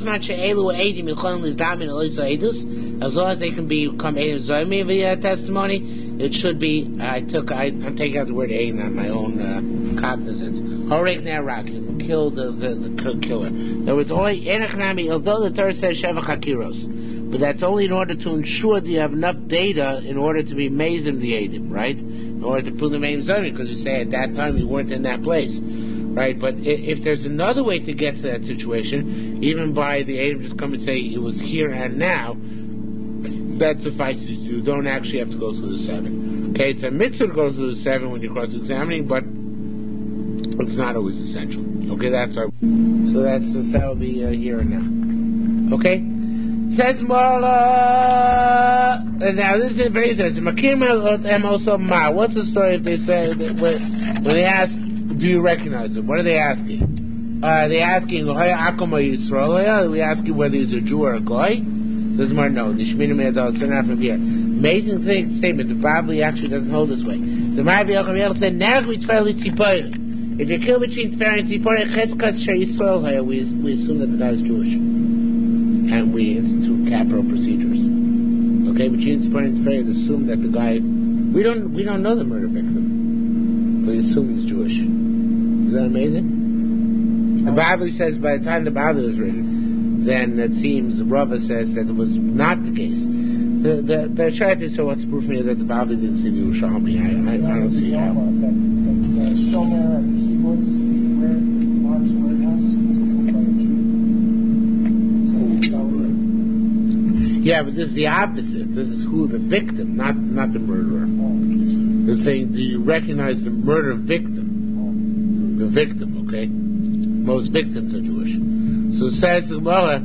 as long as they can become Eidim Zoymi via testimony, it should be, I'm taking out the word Eidim on my own cognizance. Horek Neraki, kill the killer. In other words, although the Torah says Sheva Chakiros, but that's only in order to ensure that you have enough data in order to be mazim the Eidim, right? In order to prove the Eidim Zoymi, because you say at that time you weren't in that place. Right, but if there's another way to get to that situation, even by the Eidim just come and say it was here and now, that suffices. You don't actually have to go through the 7. Okay, it's a mitzvah to go through the 7 when you're cross-examining, but it's not always essential. Okay, that will be here and now. Okay, says Marla. And now this is very interesting. What's the story if they say that when they ask, do you recognize him? What are they asking? Are they asking, are we asking whether he's a Jew or a Goy? Says Mar, no. The Shemina Me'adol, it's not from here. Amazing statement. The Bible actually doesn't hold this way. The Ma'avi Yocham said, if you kill between Tfer and Tzipori, Cheskas Shei Yisrael, we assume that the guy is Jewish. And we institute capital procedures. Okay, between Tzipori and Tfer, we assume that the guy, we don't know the murder victim, but we assume he's Jewish. Is that amazing? The Bible says by the time the Bible was written, then it seems Rava says that it was not the case. The Shayat is, so what's the proof here that the Bible didn't see the Yerushalmi? I don't see how. Yeah, but this is the opposite. This is who the victim, not the murderer. They're saying, do you recognize the murder victim? The victim, okay? Most victims are Jewish. So it says the Gemara,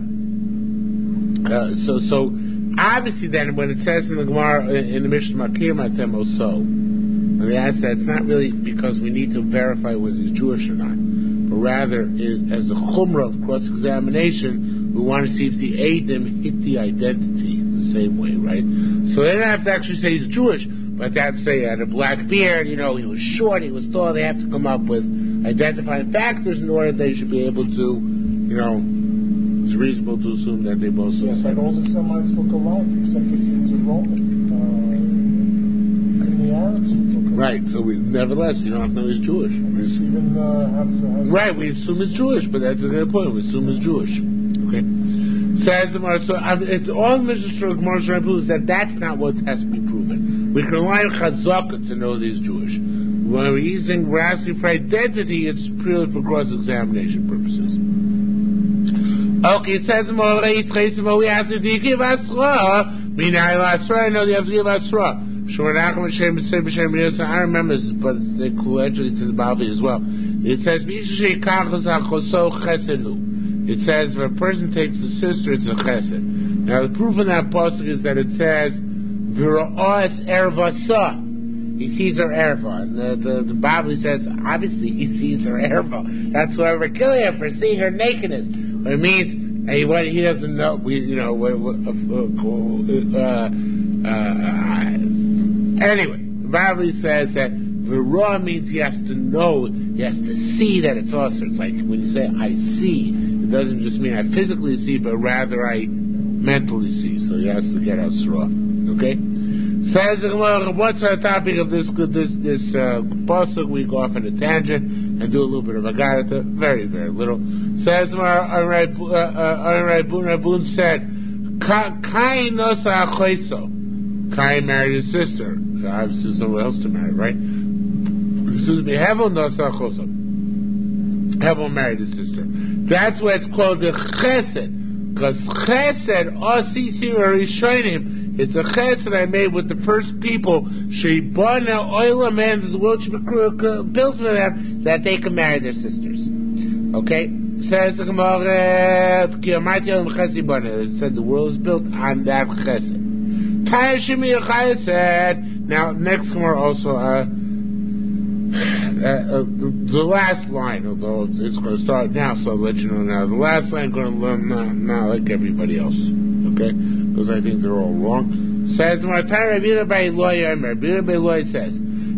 so obviously then when it says in the Gemara, in the Mishnah, Makir Matem Oso, and they ask that, it's not really because we need to verify whether he's Jewish or not, but rather, as a chumrah of cross-examination, we want to see if the Eidim hit the identity the same way, right? So they don't have to actually say he's Jewish, but they have to say he had a black beard, he was short, he was tall. They have to come up with identifying factors in order they should be able to, reasonable to assume that they both look. Yes, but all the Semites look alike, except if he was a Roman. And the Arabs look alike. Right. So nevertheless, you don't have to know he's Jewish. Right. We assume he's Jewish, but that's a good point. We assume he's Jewish. Okay. Says the Gemara. So it's all the Mishnah Gemara proves that that's not what has to be proven. We can rely on Chazaka to know that he's Jewish. When we're asking for identity, it's purely for cross-examination purposes. Okay, it says we ask him, do you give Asra? I know you have to give Asra. I remember this, but it's actually to the Bavli as well. It says, it says, if a person takes a sister, it's a chesed. Now, the proof of that pasuk is that it says, V'ra'as ervasa. He sees her erva. And the Bavli says, obviously, he sees her erva. That's why we're killing her, for seeing her nakedness. But it means, he doesn't know, anyway, the Bavli says that V'ra means he has to know, he has to see that it's also. It's like when you say, I see, it doesn't just mean I physically see, but rather I mentally see. So he has to get Asra. Okay? Says the Gemara, what's our topic of this pasuk? We go off on a tangent and do a little bit of Agarata, very, very little. Says Rabun said, Kain nosa achoiso. Kain married his sister. So obviously there's nowhere else to marry, right? Excuse me, Hevel nosa achoiso. Hevel married his sister. That's why it's called the chesed. Because chesed, osisi rishonim, it's a chesed I made with the first people, sheibana oila man, that the world should be built for them, that they can marry their sisters. Okay? Says the Gemara, it said the world is built on that chesed. Now, next Gemara also, the last line, although it's going to start now, so I'll let you know now. The last line I'm going to learn now like everybody else. Okay? Because I think they're all wrong. Says, I says,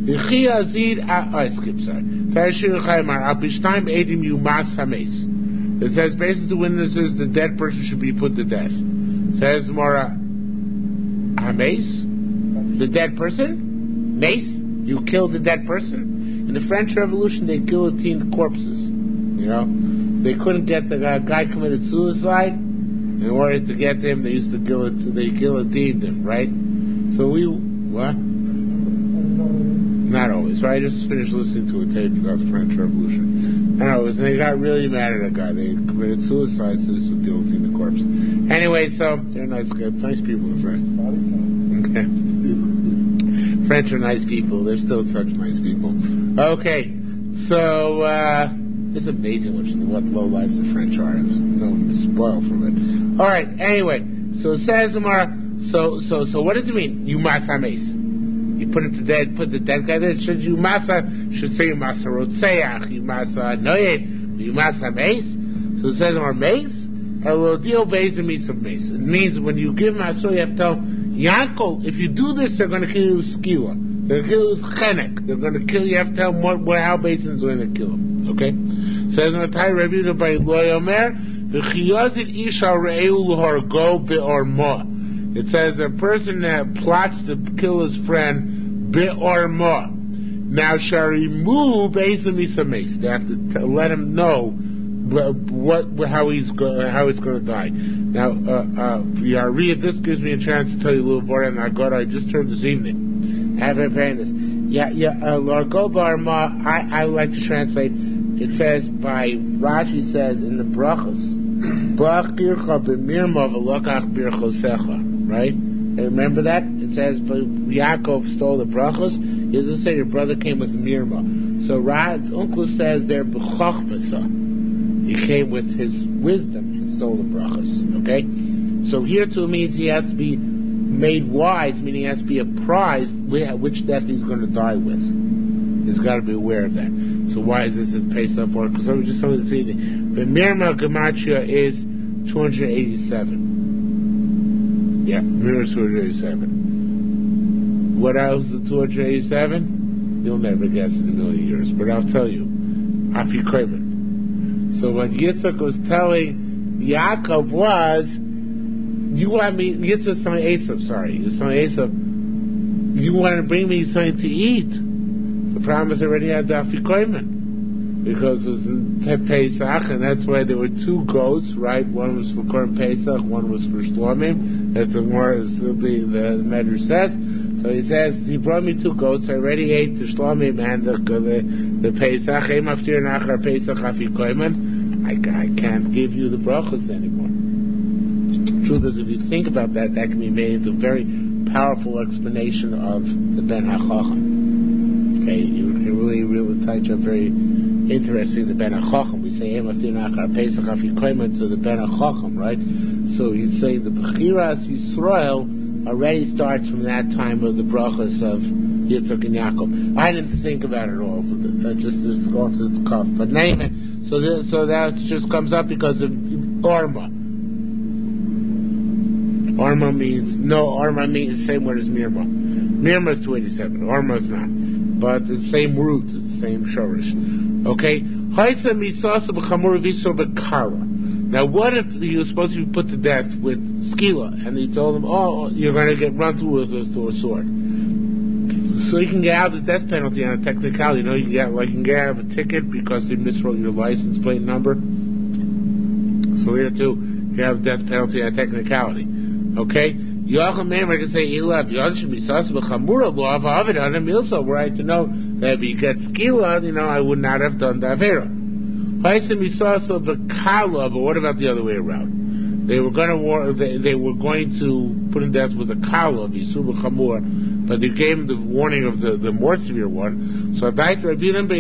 it says basically the witnesses, the dead person should be put to death. Says Mara, Hames? The dead person? Mace? You killed the dead person? In the French Revolution, they guillotined corpses. You know? They couldn't get the guy committed suicide. In order to get him, they used to guillotined him, right? So what? Not always, right? I just finished listening to a tape about the French Revolution. And they got really mad at a guy. They committed suicide, so they used to guillotine the corpse. Anyway, so, they're nice people, the French. Okay. French are nice people. They're still such nice people. Okay. So, it's amazing what low lives the French are. No one is spoiled from it. Alright, anyway. So it says, so what does it mean? You masa mace. You put the dead guy there. Should say you masa rotseach, you masa noyed, you masa mace. So it says, mace, deal base and means of mace. It means when you give Masor, you have to tell Yankov, if you do this, they're going to kill you with skila. They're going to kill you with chenek. They're going to kill you. You have to tell them how Basin's going to kill him. Okay? Says in the Thai Rebbe by Loy Omer, v'chiyazit isha re'eu l'hargo be'orma. It says a person that plots to kill his friend be'orma. Now sharimu Basin misames. They have to let him know how it's going to die. Now, this gives me a chance to tell you a little more than I just heard this evening. I have been preparing this. Largo Barma, I would like to translate. It says by Rashi says in the brachos, Brach bircha b'mirma v'lokach birchosecha. Right? And remember that? It says Yaakov stole the brachos. It doesn't say your brother came with mirma. So Uncle says they're b'chochmasa. He came with his wisdom and stole the brachos. Okay? So here too means he has to be made wise, meaning he has to be apprised which death he's going to die with. He's got to be aware of that. So why is this based on for? Because I was just telling you this evening. The Mirma Gematria is 287. Yeah, Mirma is 287. What else is 287? You'll never guess in a million years, but I'll tell you. Afikomen. So when Yitzchak was telling Yaakov was, you want me, Yitzchak telling Esav, sorry, he was telling Esav, you want to bring me something to eat. The problem is I already had the Afikoyman. Because it was Pesach, and that's why there were 2 goats, right? One was for Korban Pesach, one was for Shlomim. That's more as the Medrash says. So he says, he brought me 2 goats. I already ate the Shlomim and the Pesach. I can't give you the brachos anymore. The truth is, if you think about that, that can be made into a very powerful explanation of the Ben HaChacham. Okay, you can really touch up very interesting the Ben HaChacham. We say Pesach to the Ben HaChacham, right? So he's saying the Bechiras Yisrael already starts from that time of the brachas of Yitzchak and Yaakov. I didn't think about it at all, but just this off the cuff. But anyway, so that just comes up because of Orma. Orma means the same word as Mirma. Mirma is 287. Orma is not. But the same root, it's the same shorish. Okay? Now what if he was supposed to be put to death with skila, and he told him, oh, you're going to get run through with a sword. So you can get out the death penalty on a technicality. You can get out of a ticket because they miswrote your license plate number. So here too, you have death penalty on a technicality. Okay? Yocham Meimer can say, were I to know that if he gets skila, I would not have done the avera. But what about the other way around? They were going to put him to death with a kala of Yisur B'Chamur, but they gave him the warning of the more severe one. So he has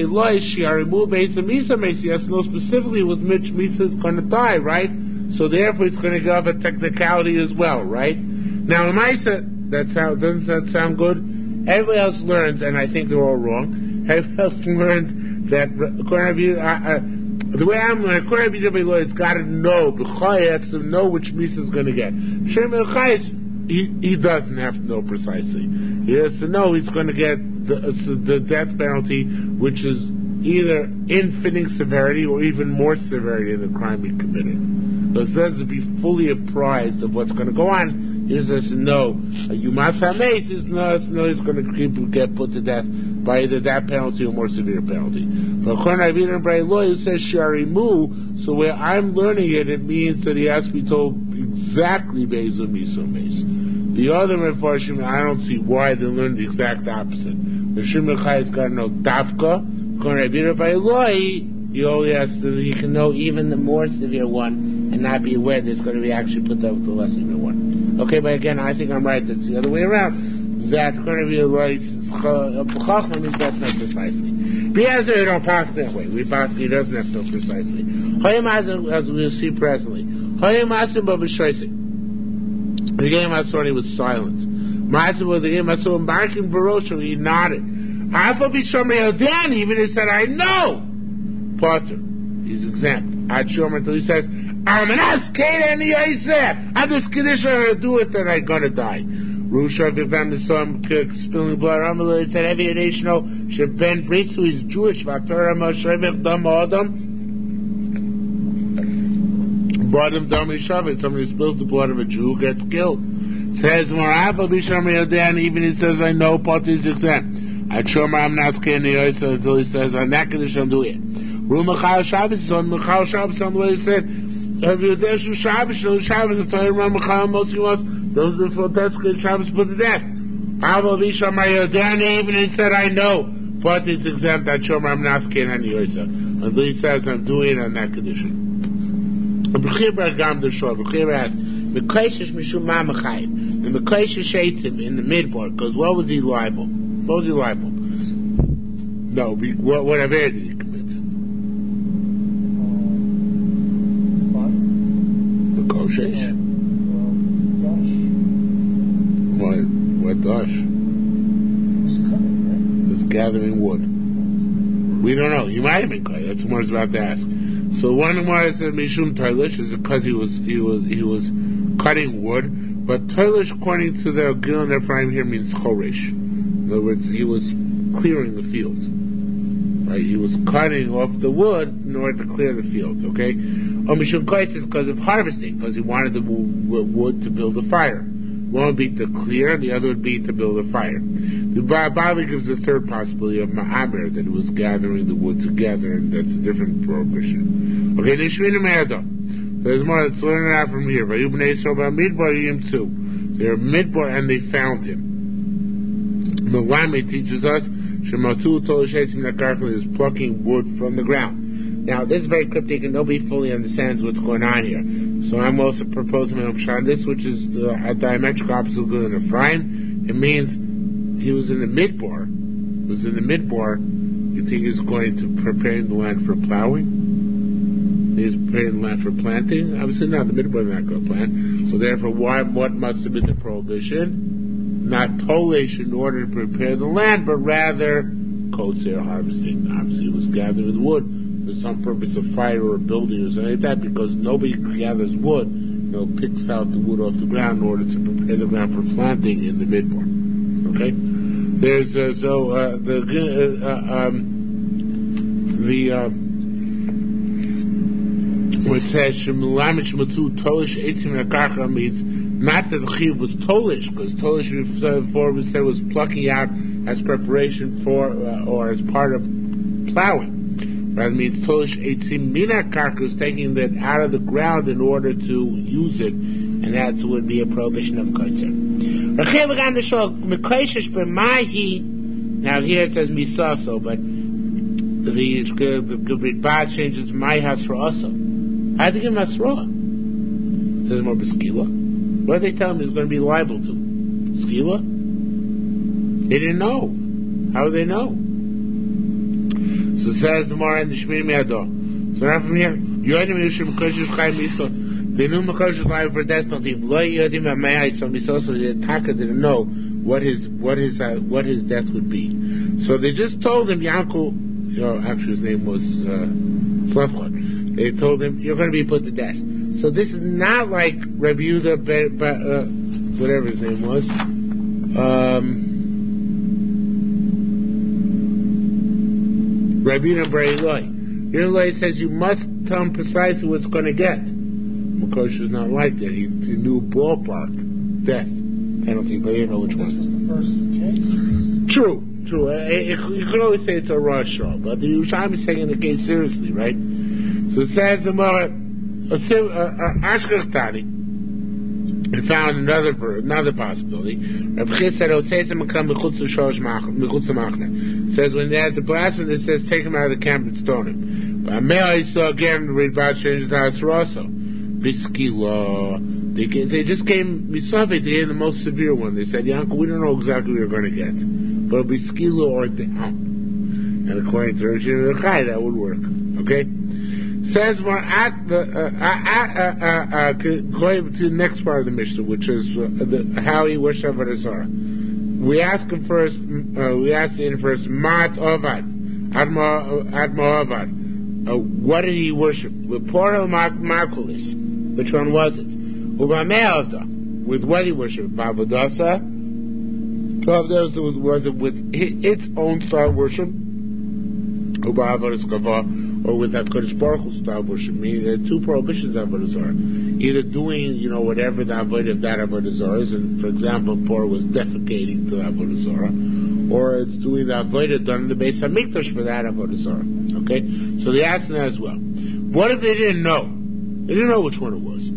to know specifically with which Misa is going to die, right? So therefore it's going to give a technicality as well, right? Now, Maisa, doesn't that sound good? Everybody else learns, and I think they're all wrong. Everybody else learns that the way I'm learning, according to Rabbi it's got to know. B'chai has to know which Misa is going to get. Shem Elchai, he doesn't have to know precisely. He has to know he's going to get the death penalty, which is either infiniting severity or even more severity in the crime he committed. So it says to be fully apprised of what's going to go on. He says no. You must have mace. He's going to get put to death by either that penalty or more severe penalty. But according to Rabbi Eloi, who says sharimu, so where I'm learning it means that he has to be told exactly based on miso mace. The other Mefarshim, I don't see why they learn the exact opposite. The Shimon Chay's got to know dafka. According to Rabbi Eloi, he can know even the more severe one and not be aware that it's going to be actually put up with the less severe one. Okay, but again, I think I'm right. That's the other way around. That's going to be right. Chacham means that's not precisely. Be'ezer, we don't pass that way. We pass he doesn't have to know precisely. As we'll see presently. The game I saw, he was silent. The game I saw him barking Barosho, he nodded. Even he said, I know. Potter, he's exempt. Ad Shomer until he says, I'm an asked and the Isaac. I'm this Kaddish, I'm going to do it, then I'm going to die. Rusha, if I'm the son, spilling blood, it said, every nation, should Ben Bris, who is Jewish, Vatarama, Shevech, Dam, Adam, Bottom, Dam, Shabbat, somebody spills the blood of a Jew, gets killed. Says, Morafa, Bisham, Yodan, even he says, I know, Potter is exempt. I show my I'm not scared the Yosef until he says, I'm not going to do it. Rumachal Shabbos, on Machal Shabbos, somebody said, if you're there, Shabbos, the Torah, Machal, most he wants, those are the Protestant Shabbos put to death. Aval Visha, my Yodani, even he said, I know, but it's exempt, I show my I'm not scared on the Yosef. Until he says, I'm doing it on that condition. B'chibra Gam the Shor, B'chibra asked, Mekoshish Mishum Mamachayim, and Mekoshish hates him in the midbar, because what was he liable? What was he liable? No, what Aver did he commit? The Koshesh? What Dosh? He's cutting, right? He's gathering wood. We don't know. He might have been cut. That's what I was about to ask. So one Gemara said Mishum Toilish is because he was cutting wood, but Toilish according to the Gil and Ephraim here means Choresh. In other words, he was clearing the field. Right? He was cutting off the wood in order to clear the field. Okay? Or Mishum Koitz because of harvesting, because he wanted the wood to build a fire. One would be to clear, the other would be to build a fire. The Bali gives a third possibility of Ma'aber, that it was gathering the wood together, and that's a different prohibition. Okay, Nishmina Me'ado. There's more, let's learn it out from here. They're midbar and they found him. Melame teaches us, Shematu Toleshetzim Nakarkal is plucking wood from the ground. Now, this is very cryptic and nobody fully understands what's going on here. So I'm also proposing this, which is a diametrical opposite of an Ephraim. It means he was in the midbar. You think he's going to prepare the land for plowing? He's preparing the land for planting? Obviously not. The midbar is not going to plant. So therefore, what must have been the prohibition? Not tolesh in order to prepare the land, but rather kotzer, harvesting. Obviously, it was gathering the wood for some purpose of fire or building or something like that, because nobody gathers wood, picks out the wood off the ground in order to prepare the ground for planting in the midbar. Okay? There's what says Shemulamet Shematu Tolish Eitzim Nakakra means not that the chiv was Tolish, because Tolish before we said was plucking out as preparation for or as part of plowing. That means Tolish Eitzim Minakarka is taking that out of the ground in order to use it, and that would be a prohibition of Kotzer. Now here it says Misaso, but the Bad changes my house for also. How do you give him Asra? It says more Beskila. What did they tell him he's going to be liable to? Beskila? They didn't know. How do they know? So it says the more in the Shmini Me'ado. So now from here, Yodim Yishim Mekoshish Chai Miso. They knew Mekoshish liable for death penalty. Lo Yodim Amei so Miso, so the attacker didn't know what his death would be. So they just told him Yankel, actually his name was Slavchon. They told him, you're going to be put to death. So this is not like Rabbi Yehuda, whatever his name was. Rabbi Yehuda Bar Eloi. Eloi says you must tell him precisely what it's going to get. Mekosha is not like that. He knew ballpark death penalty, but he didn't know which one. This was the first case? True. You could always say it's a Rosh Hashanah, but the Yerushalmi is taking the case seriously, right? So it says the Ashkechtani, he found another possibility. Rabbi Chis said, it says when they had the blasphemy, it says take him out of the camp and stone him. But Amel saw again, read about changes to also. Biskila. They just gave Misafet, they gave the most severe one. They said, Yankel, we don't know exactly what you're going to get, but it'll be Skila or down. And according to Rosh Hashanah, that would work. Okay? Says more going to the next part of the Mishnah, which is how he worshipped Avodah Zarah. We asked him first. We asked him first. Mat Ovad, Adma Ovad. What did he worship? Leporel Markulis. Which one was it? Ubameavda. With what he worshipped? Bavadasa. Was it with its own style of worship? Ubavodas Gava. Or with HaKadosh Baruch Hu style worship. Meaning there are two prohibitions of Avodah Zarah. Either doing, whatever the avodah of that Avodah Zarah is, and for example, Porah was defecating to the Avodah Zarah, or it's doing the avodah done in the Beis HaMikdash for that Avodah Zarah. Okay? So they asked that as well. What if they didn't know? They didn't know which one it was.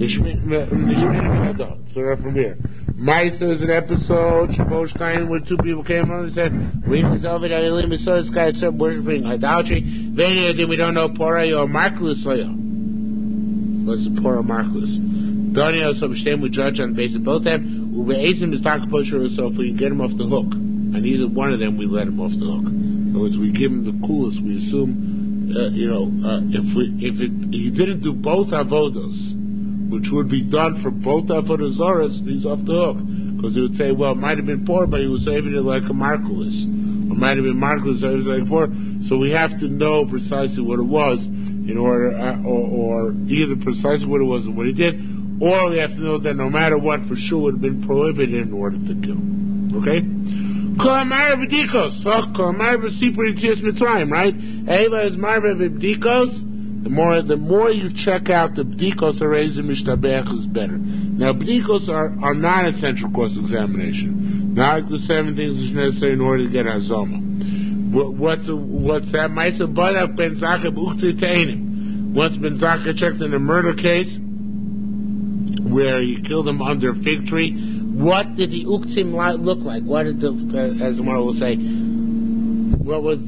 So from here. Maisa is an episode, Shabbos Kain, where two people came on and said, we saw this guy started worshiping idolatry. We don't know Porah or Marklus. What's the Porah Marklus? Daniel, so we judge on the basis of both of them. So if we get him off the hook, and either one of them, we let him off the hook. In other words, we give him the coolest, we assume, if he didn't do both avodos, which would be done for both avodah zaras, he's off the hook. Because he would say, well, it might have been poor, but he was saving it like a Markulis. Or it might have been Markulis, so he was like poor. So we have to know precisely what it was in order, or either precisely what it was and what he did, or we have to know that no matter what, for sure would have been prohibited in order to kill. Okay? Right? Eva is marva b'bdikos. the more you check out the b'dikos harezim mishtabech is better. Now, b'dikos are not essential cross-examination. Not like the 7 things which are necessary in order to get hazoma. What's that? Ma'aser badak ben zakah b'uchtzei te'enim. Once Ben Zakah checked in a murder case where he killed him under a fig tree, what did the uktzim look like? What did as the Gemara will say, what are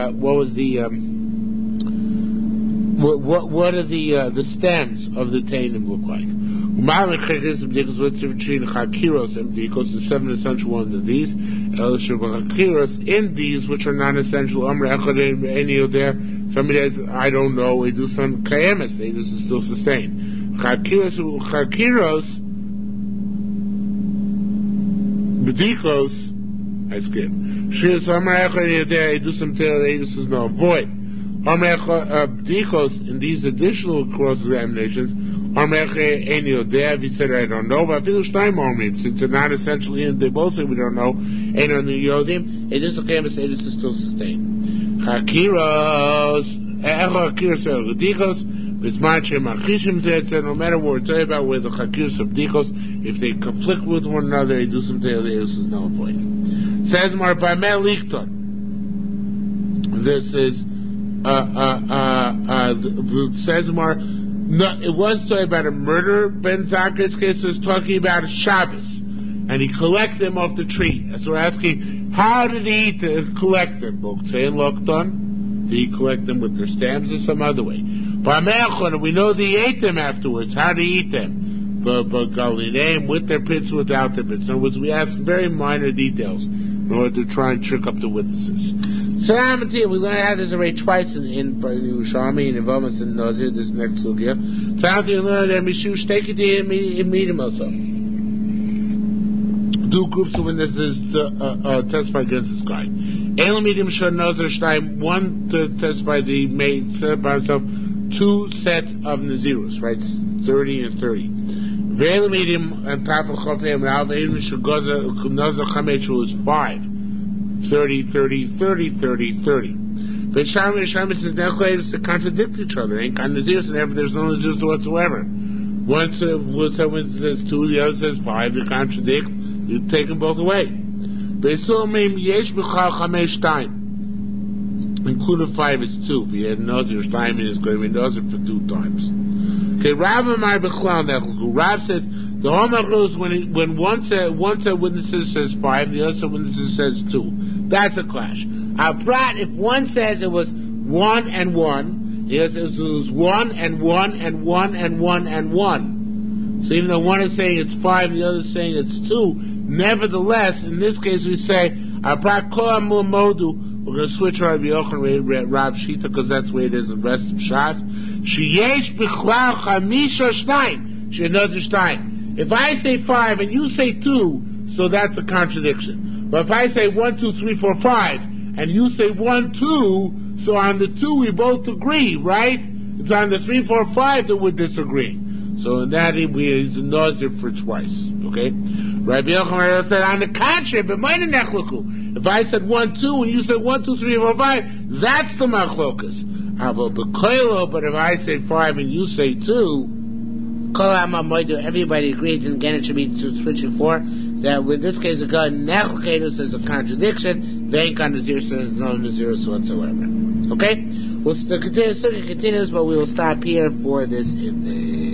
the stems of the tainim look like? What's between chakiros and b'dikos? The 7 essential ones of these. In these, which are non-essential, somebody says, I don't know, we do some kayemis, they just still sustain. Chakiros, b'dikos, I skip. Shis Amar Echad they do some tail, they just is no void. Amar b'dikos, in these additional cross-examinations, Amar Echad Ein Yodeh, he said, I don't know, but I feel Shtaim Omrim, since they're not essentially, and they both say we don't know, Ein on the Yodim, it is a kayemis, they just is still sustain. Chakiros, Chakiros are b'dikos, no matter what we're talking about, where the chakiros of b'dikos, if they conflict with one another, they do some tail, this is no point. Says Mar Bamel Lichton. This is says Mar. No, it was talking about a murder. Ben Zakah's case is talking about a Shabbos, and he collected them off the tree. So we're asking, how did he collect them? Did he collect them with their stems or some other way? We know that he ate them afterwards. How did he eat them? But Galileim, with their pits, without their pits. In other words, we ask very minor details in order to try and trick up the witnesses. Salamati, we learned how this already twice in Yerushalmi, in Evamas, and Nazir, this next sugya. Salamati, we learned that Mishu, Shtekiti, and Medim also. 2 groups of witnesses to testify against this guy. Elamidim Shah Nazir Shtaim, 1 to testify the made, said by himself, 2 sets of Nazirus, right? 30 and 30. Ve'elamidim on top of Chofeim, now Ve'elim Shagaza Nazir Chamech was 5. 30, 30, 30, 30, 30. But Shalom and Shalom says Nechleis to contradict each other. Ain't got Nazirus, and there's no Nazirus whatsoever. One says 2, the other says 5. They contradict. You take them both away. Be'esulamim yesh b'chal chamesh time. Including 5 is 2. If he had Nazir time, he is going to be Nazir for 2 times. Okay, Rav Amar b'chlal nechluku. Rav says the whole nechluku is when one set witnesses says 5, the other set witnesses says 2. That's a clash. Prat, if one says it was 1 and 1, the other says it was 1 and 1 and 1 and 1 and 1. So even though one is saying it's 5, the other is saying it's 2, nevertheless, in this case we say Prat kol amul modu. We're going to switch Rabbi Yochanan, Rav Shita, because that's the way it is in the rest of Shas. Sheyesh b'chlal chamisha shnayim, she'nodr shnayim. If I say 5 and you say 2, so that's a contradiction. But if I say 1, 2, 3, 4, 5, and you say 1, 2, so on the 2 we both agree, right? It's on the 3, 4, 5 that we're disagreeing. So in that he's a Nazir for twice, okay? Rabbi Yochanan said, on the contrary, but mine nechluku. If I said 1, 2, and you said 1, 2, 3, 4, 5, that's the machlokas. But if I say 5 and you say 2, everybody agrees, and again it should be switching 4, that with this case of God, Nechlukedus is a contradiction, they ain't got Nazir, so there's no Nazir whatsoever. Okay? We'll continue, but we will stop here for this evening.